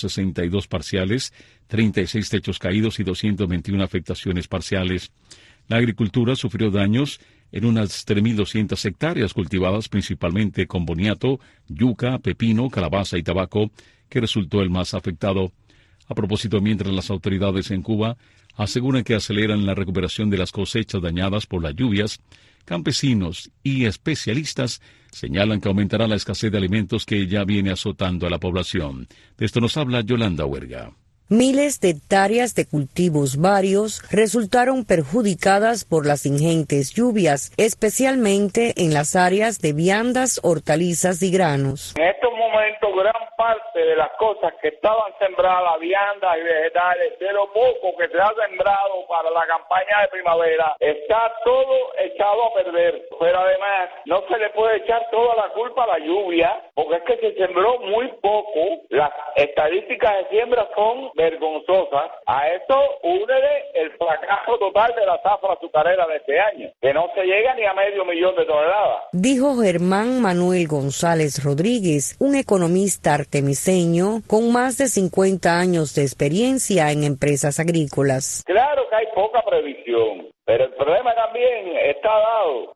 162 parciales, 36 techos caídos y 221 afectaciones parciales. La agricultura sufrió daños en unas 3.200 hectáreas cultivadas principalmente con boniato, yuca, pepino, calabaza y tabaco, que resultó el más afectado. A propósito, mientras las autoridades en Cuba aseguran que aceleran la recuperación de las cosechas dañadas por las lluvias, campesinos y especialistas señalan que aumentará la escasez de alimentos que ya viene azotando a la población. De esto nos habla Yolanda Huerga. Miles de hectáreas de cultivos varios resultaron perjudicadas por las ingentes lluvias, especialmente en las áreas de viandas, hortalizas y granos. En estos momentos, gran parte de las cosas que estaban sembradas, viandas y vegetales, de lo poco que se ha sembrado para la campaña de primavera, está todo echado a perder. Pero además, no se le puede echar toda la culpa a la lluvia, porque es que se sembró muy poco. Las estadísticas de siembra son vergonzosas. A esto únele el fracaso total de la zafra azucarera de este año, que no se llega ni a 500.000 de toneladas. Dijo Germán Manuel González Rodríguez, un economista artemiseño con más de 50 años de experiencia en empresas agrícolas. Claro que hay poca previsión, pero el problema también está dado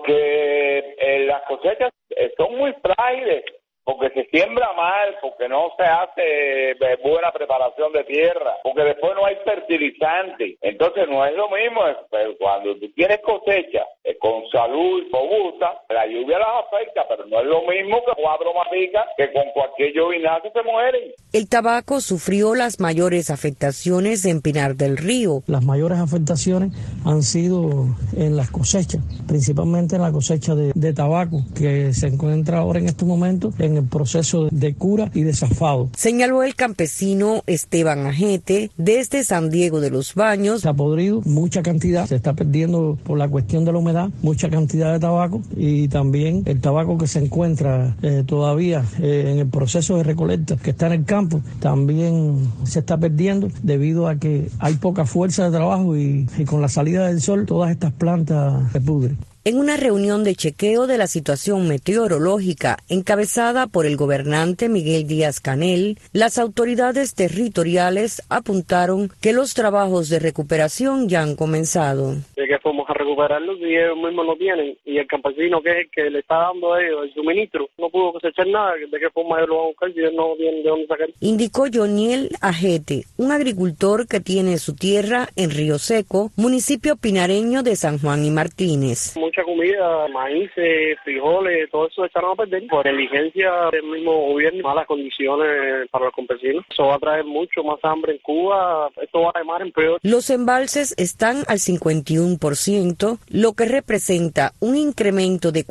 porque las cosechas son muy frágiles, porque se siembra mal, porque no se hace buena preparación de tierra, porque después no hay fertilizante. Entonces no es lo mismo, pero cuando tú tienes cosecha con salud robusta, la lluvia las afecta, pero no es lo mismo que 4 maticas que con cualquier llovinazo se mueren. El tabaco sufrió las mayores afectaciones en Pinar del Río. Las mayores afectaciones han sido en las cosechas, principalmente en la cosecha de tabaco, que se encuentra ahora en estos momentos en el proceso de cura y de zafado. Señaló el campesino Esteban Ajete desde San Diego de los Baños. Se ha podrido mucha cantidad, se está perdiendo por la cuestión de la humedad, mucha cantidad de tabaco, y también el tabaco que se encuentra todavía en el proceso de recolecta, que está en el campo, también se está perdiendo debido a que hay poca fuerza de trabajo y con la salida del sol todas estas plantas se pudren. En una reunión de chequeo de la situación meteorológica encabezada por el gobernante Miguel Díaz-Canel, las autoridades territoriales apuntaron que los trabajos de recuperación ya han comenzado. De que fuimos a recuperarlos y ellos mismos lo tienen, y el campesino que es el que le está dando a ellos el suministro no pudo cosechar nada. ¿De qué forma ellos lo van a buscar si ellos no tienen de dónde sacar? Indicó Joniel Ajete, un agricultor que tiene su tierra en Río Seco, municipio pinareño de San Juan y Martínez. Mucha comida, maíz, frijoles, todo eso echaron a perder por negligencia del mismo gobierno, malas condiciones para los campesinos. Eso va a traer mucho más hambre en Cuba, esto va a de mar en peor. Los embalses están al 51%, lo que representa un incremento de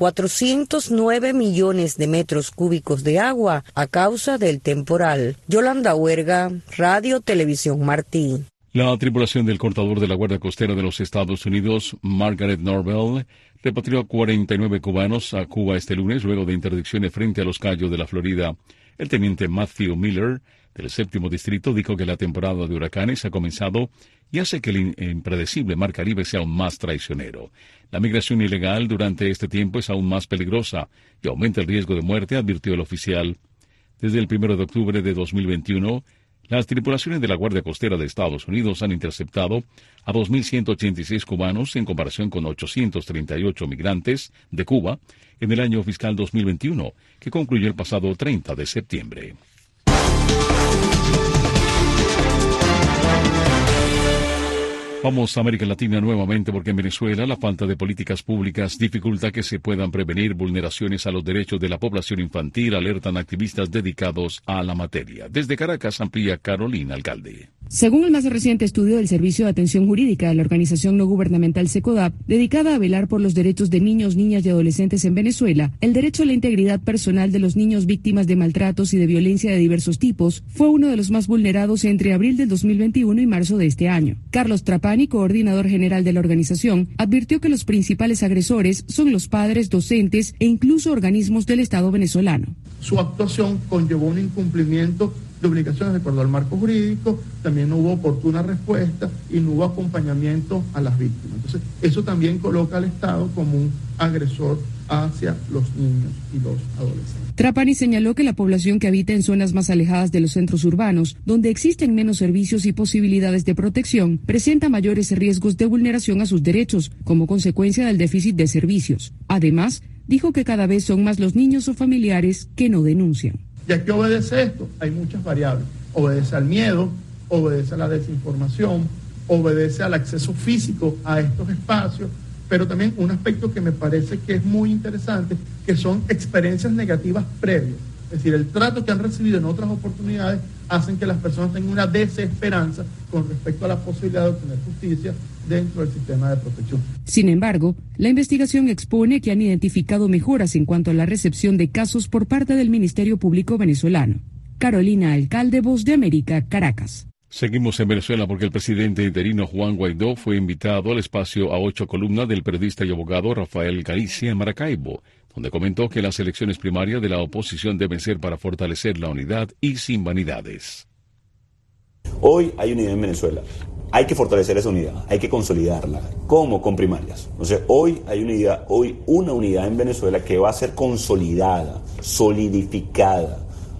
409 millones de metros cúbicos de agua a causa del temporal. Yolanda Huerga, Radio Televisión Martí. La tripulación del cortador de la Guardia Costera de los Estados Unidos, Margaret Norvell, repatrió a 49 cubanos a Cuba este lunes luego de interdicciones frente a los Cayos de la Florida. El teniente Matthew Miller, del 7º Distrito, dijo que la temporada de huracanes ha comenzado y hace que el impredecible Mar Caribe sea aún más traicionero. La migración ilegal durante este tiempo es aún más peligrosa y aumenta el riesgo de muerte, advirtió el oficial. Desde el 1 de octubre de 2021, las tripulaciones de la Guardia Costera de Estados Unidos han interceptado a 2.186 cubanos en comparación con 838 migrantes de Cuba en el año fiscal 2021, que concluyó el pasado 30 de septiembre. Vamos a América Latina nuevamente porque en Venezuela la falta de políticas públicas dificulta que se puedan prevenir vulneraciones a los derechos de la población infantil, alertan activistas dedicados a la materia. Desde Caracas amplía Carolina Alcalde. Según el más reciente estudio del Servicio de Atención Jurídica de la organización no gubernamental SECODAP, dedicada a velar por los derechos de niños, niñas y adolescentes en Venezuela, el derecho a la integridad personal de los niños víctimas de maltratos y de violencia de diversos tipos fue uno de los más vulnerados entre abril del 2021 y marzo de este año. Carlos Trapani, coordinador general de la organización, advirtió que los principales agresores son los padres, docentes e incluso organismos del Estado venezolano. Su actuación conllevó un incumplimiento de obligaciones de acuerdo al marco jurídico, también no hubo oportuna respuesta y no hubo acompañamiento a las víctimas. Entonces, eso también coloca al Estado como un agresor hacia los niños y los adolescentes. Trapani señaló que la población que habita en zonas más alejadas de los centros urbanos, donde existen menos servicios y posibilidades de protección, presenta mayores riesgos de vulneración a sus derechos como consecuencia del déficit de servicios. Además, dijo que cada vez son más los niños o familiares que no denuncian. ¿Y a qué obedece esto? Hay muchas variables. Obedece al miedo, obedece a la desinformación, obedece al acceso físico a estos espacios, pero también un aspecto que me parece que es muy interesante, que son experiencias negativas previas. Es decir, el trato que han recibido en otras oportunidades hacen que las personas tengan una desesperanza con respecto a la posibilidad de obtener justicia dentro del sistema de protección. Sin embargo, la investigación expone que han identificado mejoras en cuanto a la recepción de casos por parte del Ministerio Público venezolano. Carolina Alcalde, Voz de América, Caracas. Seguimos en Venezuela porque el presidente interino Juan Guaidó fue invitado al espacio a 8 columnas del periodista y abogado Rafael Galicia en Maracaibo, donde comentó que las elecciones primarias de la oposición deben ser para fortalecer la unidad y sin vanidades. Hoy hay unidad en Venezuela. Hay que fortalecer esa unidad, hay que consolidarla. ¿Cómo? Con primarias. Entonces, hoy hay una unidad en Venezuela que va a ser consolidada, solidificada,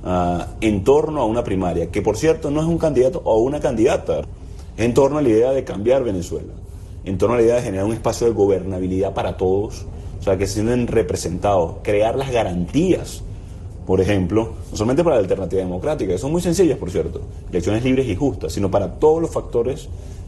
en torno a una primaria, que por cierto no es un candidato o una candidata, en torno a la idea de cambiar Venezuela, en torno a la idea de generar un espacio de gobernabilidad para todos, o sea, que se sienten representados, crear las garantías, por ejemplo, no solamente para la alternativa democrática, que son muy sencillas, por cierto, elecciones libres y justas, sino para todos los factores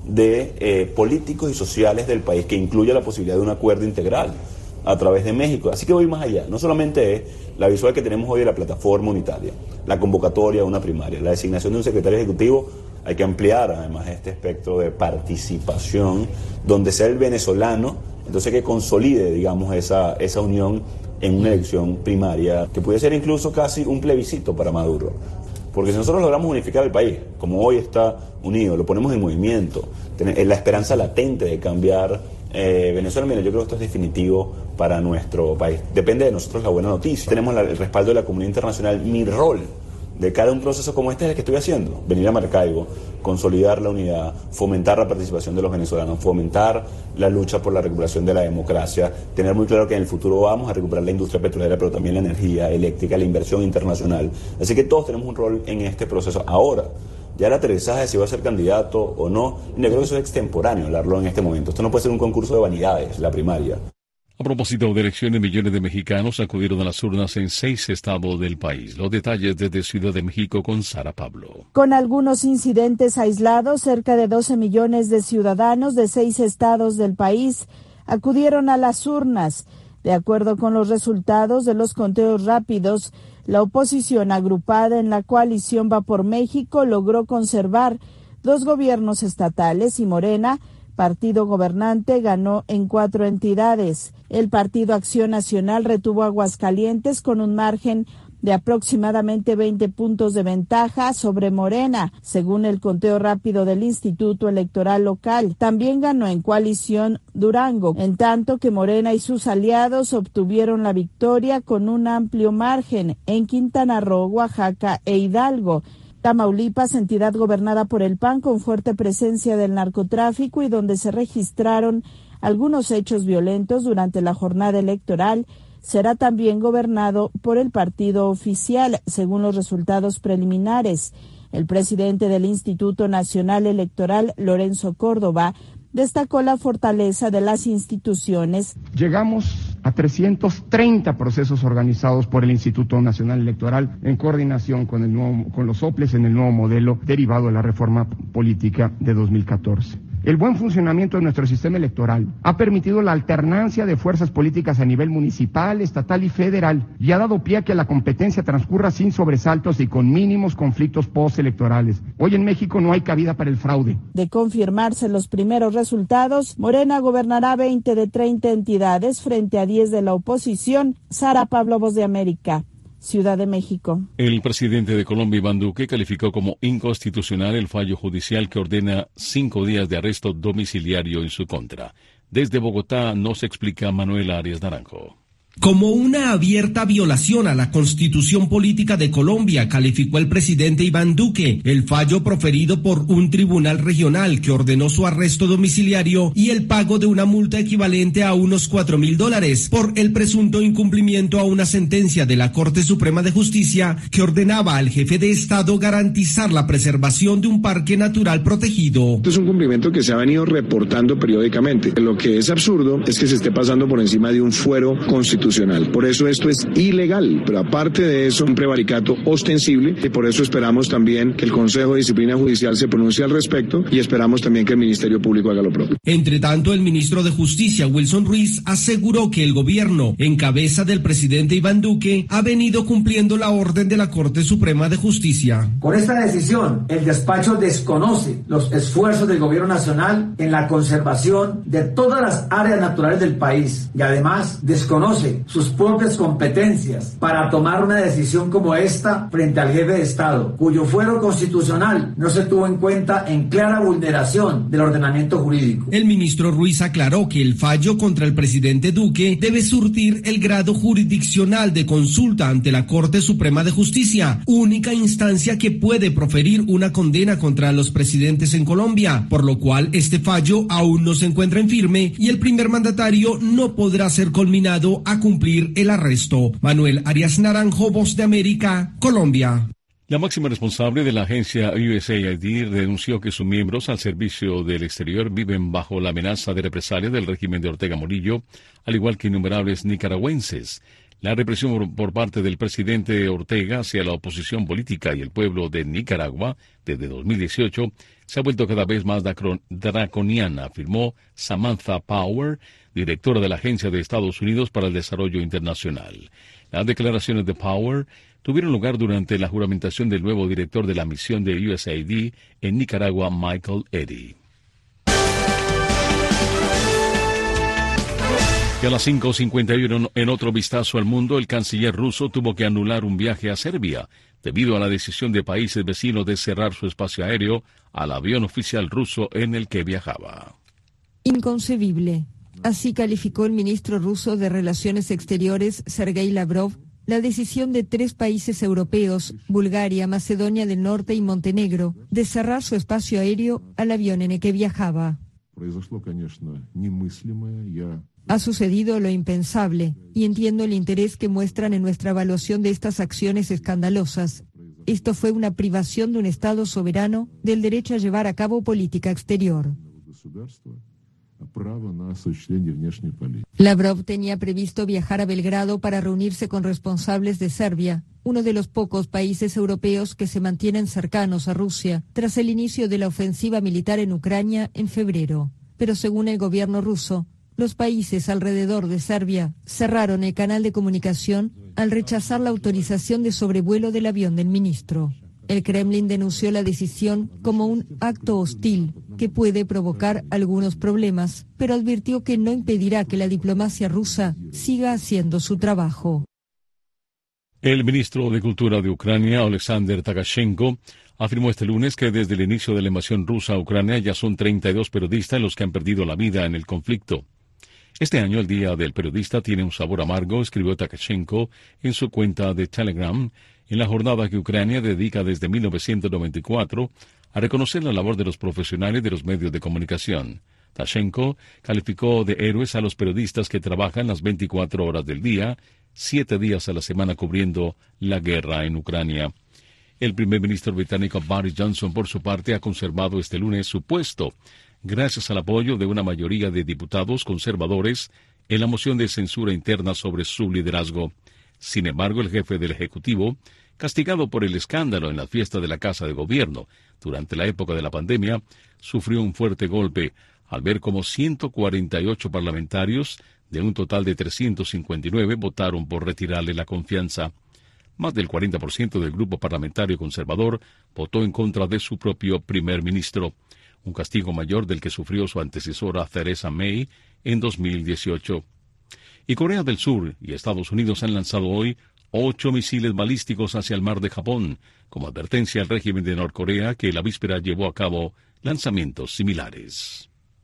de políticos y sociales del país, que incluya la posibilidad de un acuerdo integral a través de México. Así que voy más allá, no solamente es la visual que tenemos hoy de la plataforma unitaria, la convocatoria de una primaria, la designación de un secretario ejecutivo, hay que ampliar además este espectro de participación, donde sea el venezolano, entonces que consolide, digamos, esa unión en una elección primaria, que puede ser incluso casi un plebiscito para Maduro. Porque si nosotros logramos unificar el país, como hoy está unido, lo ponemos en movimiento, la esperanza latente de cambiar Venezuela, mira, yo creo que esto es definitivo para nuestro país. Depende de nosotros la buena noticia. Tenemos el respaldo de la comunidad internacional. Mi rol de cara a un proceso como este es el que estoy haciendo. Venir a Maracaibo, consolidar la unidad, fomentar la participación de los venezolanos, fomentar la lucha por la recuperación de la democracia, tener muy claro que en el futuro vamos a recuperar la industria petrolera, pero también la energía eléctrica, la inversión internacional. Así que todos tenemos un rol en este proceso. Ahora, ya el aterrizaje de si va a ser candidato o no, yo creo que eso es extemporáneo hablarlo en este momento. Esto no puede ser un concurso de vanidades, la primaria. A propósito de elecciones, millones de mexicanos acudieron a las urnas en 6 estados del país. Los detalles desde Ciudad de México con Sara Pablo. Con algunos incidentes aislados, cerca de 12 millones de ciudadanos de 6 estados del país acudieron a las urnas. De acuerdo con los resultados de los conteos rápidos, la oposición agrupada en la coalición Va por México logró conservar 2 gobiernos estatales y Morena, partido gobernante, ganó en 4 entidades. El Partido Acción Nacional retuvo Aguascalientes con un margen de aproximadamente 20 puntos de ventaja sobre Morena, según el conteo rápido del Instituto Electoral Local. También ganó en coalición Durango, en tanto que Morena y sus aliados obtuvieron la victoria con un amplio margen en Quintana Roo, Oaxaca e Hidalgo. Tamaulipas, entidad gobernada por el PAN con fuerte presencia del narcotráfico y donde se registraron algunos hechos violentos durante la jornada electoral, será también gobernado por el partido oficial, según los resultados preliminares. El presidente del Instituto Nacional Electoral, Lorenzo Córdoba, destacó la fortaleza de las instituciones. Llegamos a 330 procesos organizados por el Instituto Nacional Electoral en coordinación con los OPLES en el nuevo modelo derivado de la reforma política de 2014. El buen funcionamiento de nuestro sistema electoral ha permitido la alternancia de fuerzas políticas a nivel municipal, estatal y federal y ha dado pie a que la competencia transcurra sin sobresaltos y con mínimos conflictos postelectorales. Hoy en México no hay cabida para el fraude. De confirmarse los primeros resultados, Morena gobernará 20 de 30 entidades frente a 10 de la oposición. Sara Pablo, Voz de América, Ciudad de México. El presidente de Colombia, Iván Duque, calificó como inconstitucional el fallo judicial que ordena 5 días de arresto domiciliario en su contra. Desde Bogotá nos explica Manuel Arias Naranjo. Como una abierta violación a la Constitución Política de Colombia, calificó el presidente Iván Duque el fallo proferido por un tribunal regional que ordenó su arresto domiciliario y el pago de una multa equivalente a unos $4.000 por el presunto incumplimiento a una sentencia de la Corte Suprema de Justicia que ordenaba al jefe de Estado garantizar la preservación de un parque natural protegido. Esto es un cumplimiento que se ha venido reportando periódicamente. Lo que es absurdo es que se esté pasando por encima de un fuero constitucional. Por eso esto es ilegal, pero aparte de eso, un prevaricato ostensible, y por eso esperamos también que el Consejo de Disciplina Judicial se pronuncie al respecto y esperamos también que el Ministerio Público haga lo propio. Entre tanto, el ministro de Justicia, Wilson Ruiz, aseguró que el gobierno, en cabeza del presidente Iván Duque, ha venido cumpliendo la orden de la Corte Suprema de Justicia. Con esta decisión, el despacho desconoce los esfuerzos del gobierno nacional en la conservación de todas las áreas naturales del país y además desconoce sus propias competencias para tomar una decisión como esta frente al jefe de Estado, cuyo fuero constitucional no se tuvo en cuenta en clara vulneración del ordenamiento jurídico. El ministro Ruiz aclaró que el fallo contra el presidente Duque debe surtir el grado jurisdiccional de consulta ante la Corte Suprema de Justicia, única instancia que puede proferir una condena contra los presidentes en Colombia, por lo cual este fallo aún no se encuentra en firme y el primer mandatario no podrá ser conminado a cumplir el arresto. Manuel Arias Naranjo, Voz de América, Colombia. La máxima responsable de la agencia USAID denunció que sus miembros al servicio del exterior viven bajo la amenaza de represalia del régimen de Ortega Murillo, al igual que innumerables nicaragüenses. La represión por parte del presidente Ortega hacia la oposición política y el pueblo de Nicaragua desde 2018 se ha vuelto cada vez más draconiana, afirmó Samantha Power, directora de la Agencia de Estados Unidos para el Desarrollo Internacional. Las declaraciones de Power tuvieron lugar durante la juramentación del nuevo director de la misión de USAID en Nicaragua, Michael Eddy. Y a las 5:51 en otro vistazo al mundo, el canciller ruso tuvo que anular un viaje a Serbia debido a la decisión de países vecinos de cerrar su espacio aéreo al avión oficial ruso en el que viajaba. Inconcebible. Así calificó el ministro ruso de Relaciones Exteriores, Sergei Lavrov, la decisión de 3 países europeos, Bulgaria, Macedonia del Norte y Montenegro, de cerrar su espacio aéreo al avión en el que viajaba. Ha sucedido lo impensable, y entiendo el interés que muestran en nuestra evaluación de estas acciones escandalosas. Esto fue una privación de un Estado soberano del derecho a llevar a cabo política exterior. Lavrov tenía previsto viajar a Belgrado para reunirse con responsables de Serbia, uno de los pocos países europeos que se mantienen cercanos a Rusia, tras el inicio de la ofensiva militar en Ucrania en febrero. Pero según el gobierno ruso, los países alrededor de Serbia cerraron el canal de comunicación al rechazar la autorización de sobrevuelo del avión del ministro. El Kremlin denunció la decisión como un acto hostil que puede provocar algunos problemas, pero advirtió que no impedirá que la diplomacia rusa siga haciendo su trabajo. El ministro de Cultura de Ucrania, Oleksandr Takashenko, afirmó este lunes que desde el inicio de la invasión rusa a Ucrania ya son 32 periodistas los que han perdido la vida en el conflicto. Este año el Día del Periodista tiene un sabor amargo, escribió Takashenko en su cuenta de Telegram, en la jornada que Ucrania dedica desde 1994 a reconocer la labor de los profesionales de los medios de comunicación. Takashenko calificó de héroes a los periodistas que trabajan las 24 horas del día, 7 días a la semana cubriendo la guerra en Ucrania. El primer ministro británico Boris Johnson, por su parte, ha conservado este lunes su puesto, gracias al apoyo de una mayoría de diputados conservadores en la moción de censura interna sobre su liderazgo. Sin embargo, el jefe del Ejecutivo, castigado por el escándalo en la fiesta de la Casa de Gobierno durante la época de la pandemia, sufrió un fuerte golpe al ver cómo 148 parlamentarios de un total de 359 votaron por retirarle la confianza. Más del 40% del grupo parlamentario conservador votó en contra de su propio primer ministro, un castigo mayor del que sufrió su antecesora Theresa May en 2018. Y Corea del Sur y Estados Unidos han lanzado hoy 8 misiles balísticos hacia el mar de Japón, como advertencia al régimen de Norcorea que la víspera llevó a cabo lanzamientos similares.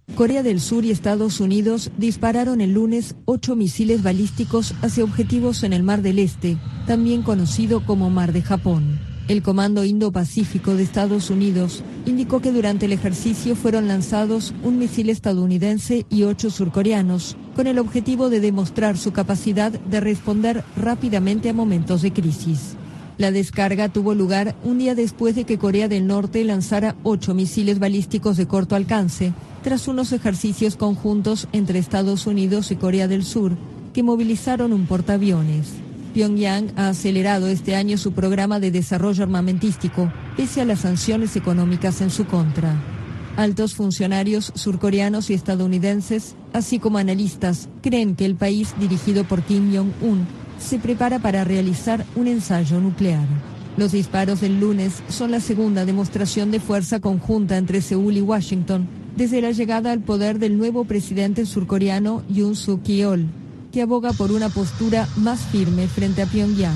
Corea del Sur y Estados Unidos dispararon el lunes 8 misiles balísticos hacia objetivos en el Mar del Este, también conocido como Mar de Japón. El Comando Indo-Pacífico de Estados Unidos indicó que durante el ejercicio fueron lanzados un misil estadounidense y 8 surcoreanos, con el objetivo de demostrar su capacidad de responder rápidamente a momentos de crisis. La descarga tuvo lugar un día después de que Corea del Norte lanzara 8 misiles balísticos de corto alcance, tras unos ejercicios conjuntos entre Estados Unidos y Corea del Sur, que movilizaron un portaaviones. Pyongyang ha acelerado este año su programa de desarrollo armamentístico, pese a las sanciones económicas en su contra. Altos funcionarios surcoreanos y estadounidenses, así como analistas, creen que el país dirigido por Kim Jong-un se prepara para realizar un ensayo nuclear. Los disparos del lunes son la segunda demostración de fuerza conjunta entre Seúl y Washington desde la llegada al poder del nuevo presidente surcoreano Yoon Suk-yeol, que aboga por una postura más firme frente a Pyongyang.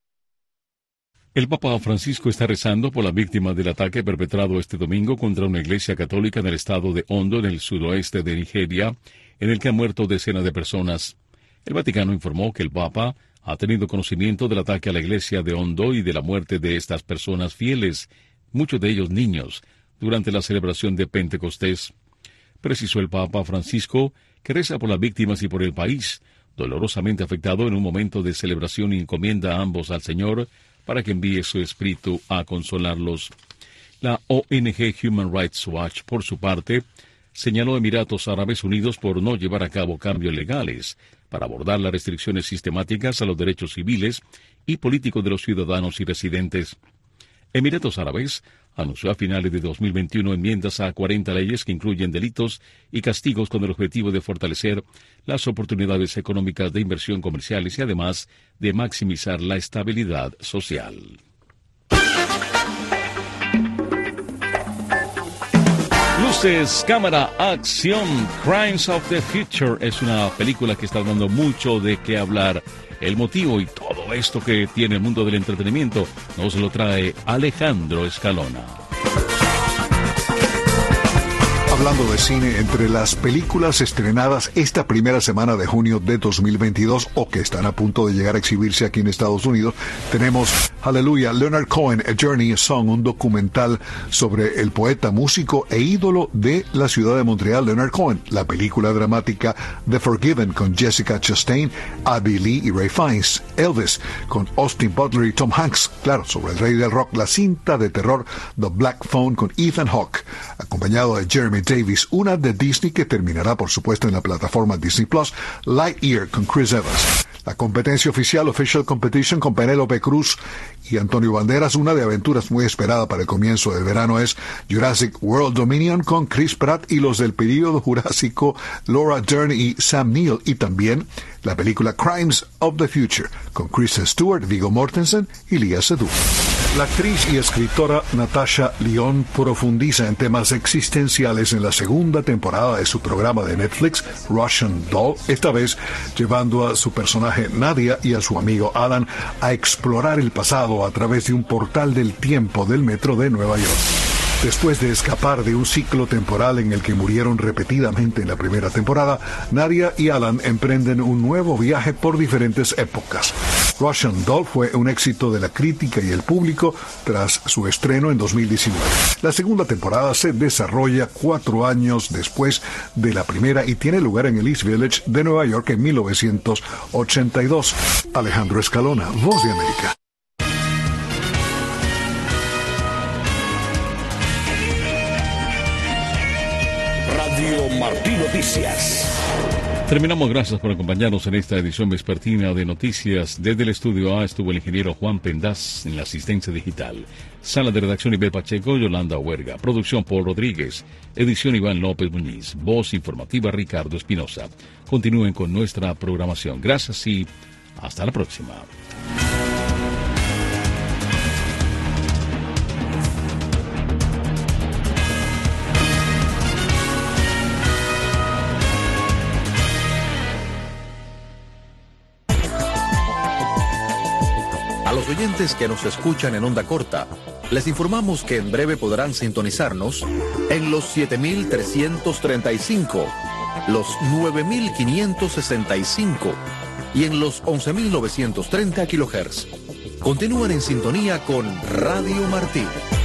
El Papa Francisco está rezando por las víctimas del ataque perpetrado este domingo contra una iglesia católica en el estado de Ondo, en el sudoeste de Nigeria, en el que han muerto decenas de personas. El Vaticano informó que el Papa ha tenido conocimiento del ataque a la iglesia de Ondo y de la muerte de estas personas fieles, muchos de ellos niños, durante la celebración de Pentecostés. Precisó el Papa Francisco que reza por las víctimas y por el país, dolorosamente afectado en un momento de celebración, y encomienda a ambos al Señor para que envíe su espíritu a consolarlos. La ONG Human Rights Watch, por su parte, señaló a Emiratos Árabes Unidos por no llevar a cabo cambios legales para abordar las restricciones sistemáticas a los derechos civiles y políticos de los ciudadanos y residentes. Emiratos Árabes anunció a finales de 2021 enmiendas a 40 leyes que incluyen delitos y castigos con el objetivo de fortalecer las oportunidades económicas de inversión comerciales y además de maximizar la estabilidad social. Luces, cámara, acción. Crimes of the Future es una película que está dando mucho de qué hablar. El motivo y todo esto que tiene el mundo del entretenimiento nos lo trae Alejandro Escalona. Hablando de cine, entre las películas estrenadas esta primera semana de junio de 2022 o que están a punto de llegar a exhibirse aquí en Estados Unidos, tenemos Aleluya, Leonard Cohen, A Journey, a Song, un documental sobre el poeta, músico e ídolo de la ciudad de Montreal, Leonard Cohen. La película dramática The Forgiven con Jessica Chastain, Abby Lee y Ray Fiennes. Elvis con Austin Butler y Tom Hanks. Claro, sobre el rey del rock, la cinta de terror The Black Phone con Ethan Hawke, acompañado de Jeremy Davis, una de Disney que terminará por supuesto en la plataforma Disney Plus, Lightyear con Chris Evans. La competencia oficial, Official Competition, con Penélope Cruz y Antonio Banderas, una de aventuras muy esperada para el comienzo del verano, es Jurassic World Dominion con Chris Pratt y los del período jurásico Laura Dern y Sam Neill, y también la película Crimes of the Future con Kristen Stewart, Viggo Mortensen y Lea Seydoux. La actriz y escritora Natasha Lyonne profundiza en temas existenciales en la segunda temporada de su programa de Netflix, Russian Doll, esta vez llevando a su personaje Nadia y a su amigo Alan a explorar el pasado a través de un portal del tiempo del metro de Nueva York. Después de escapar de un ciclo temporal en el que murieron repetidamente en la primera temporada, Nadia y Alan emprenden un nuevo viaje por diferentes épocas. Russian Doll fue un éxito de la crítica y el público tras su estreno en 2019. La segunda temporada se desarrolla 4 años después de la primera y tiene lugar en el East Village de Nueva York en 1982. Alejandro Escalona, Voz de América. Martí Noticias. Terminamos, gracias por acompañarnos en esta edición vespertina de Noticias. Desde el estudio A estuvo el ingeniero Juan Pendaz en la asistencia digital. Sala de redacción Ibel Pacheco, Yolanda Huerga. Producción Paul Rodríguez. Edición Iván López Muñiz. Voz informativa Ricardo Espinosa. Continúen con nuestra programación. Gracias y hasta la próxima. A los oyentes oyentes que nos escuchan en onda corta, les informamos que en breve podrán sintonizarnos en los 7.335, los 9.565 y en los 11.930 kHz. Continúan en sintonía con Radio Martí.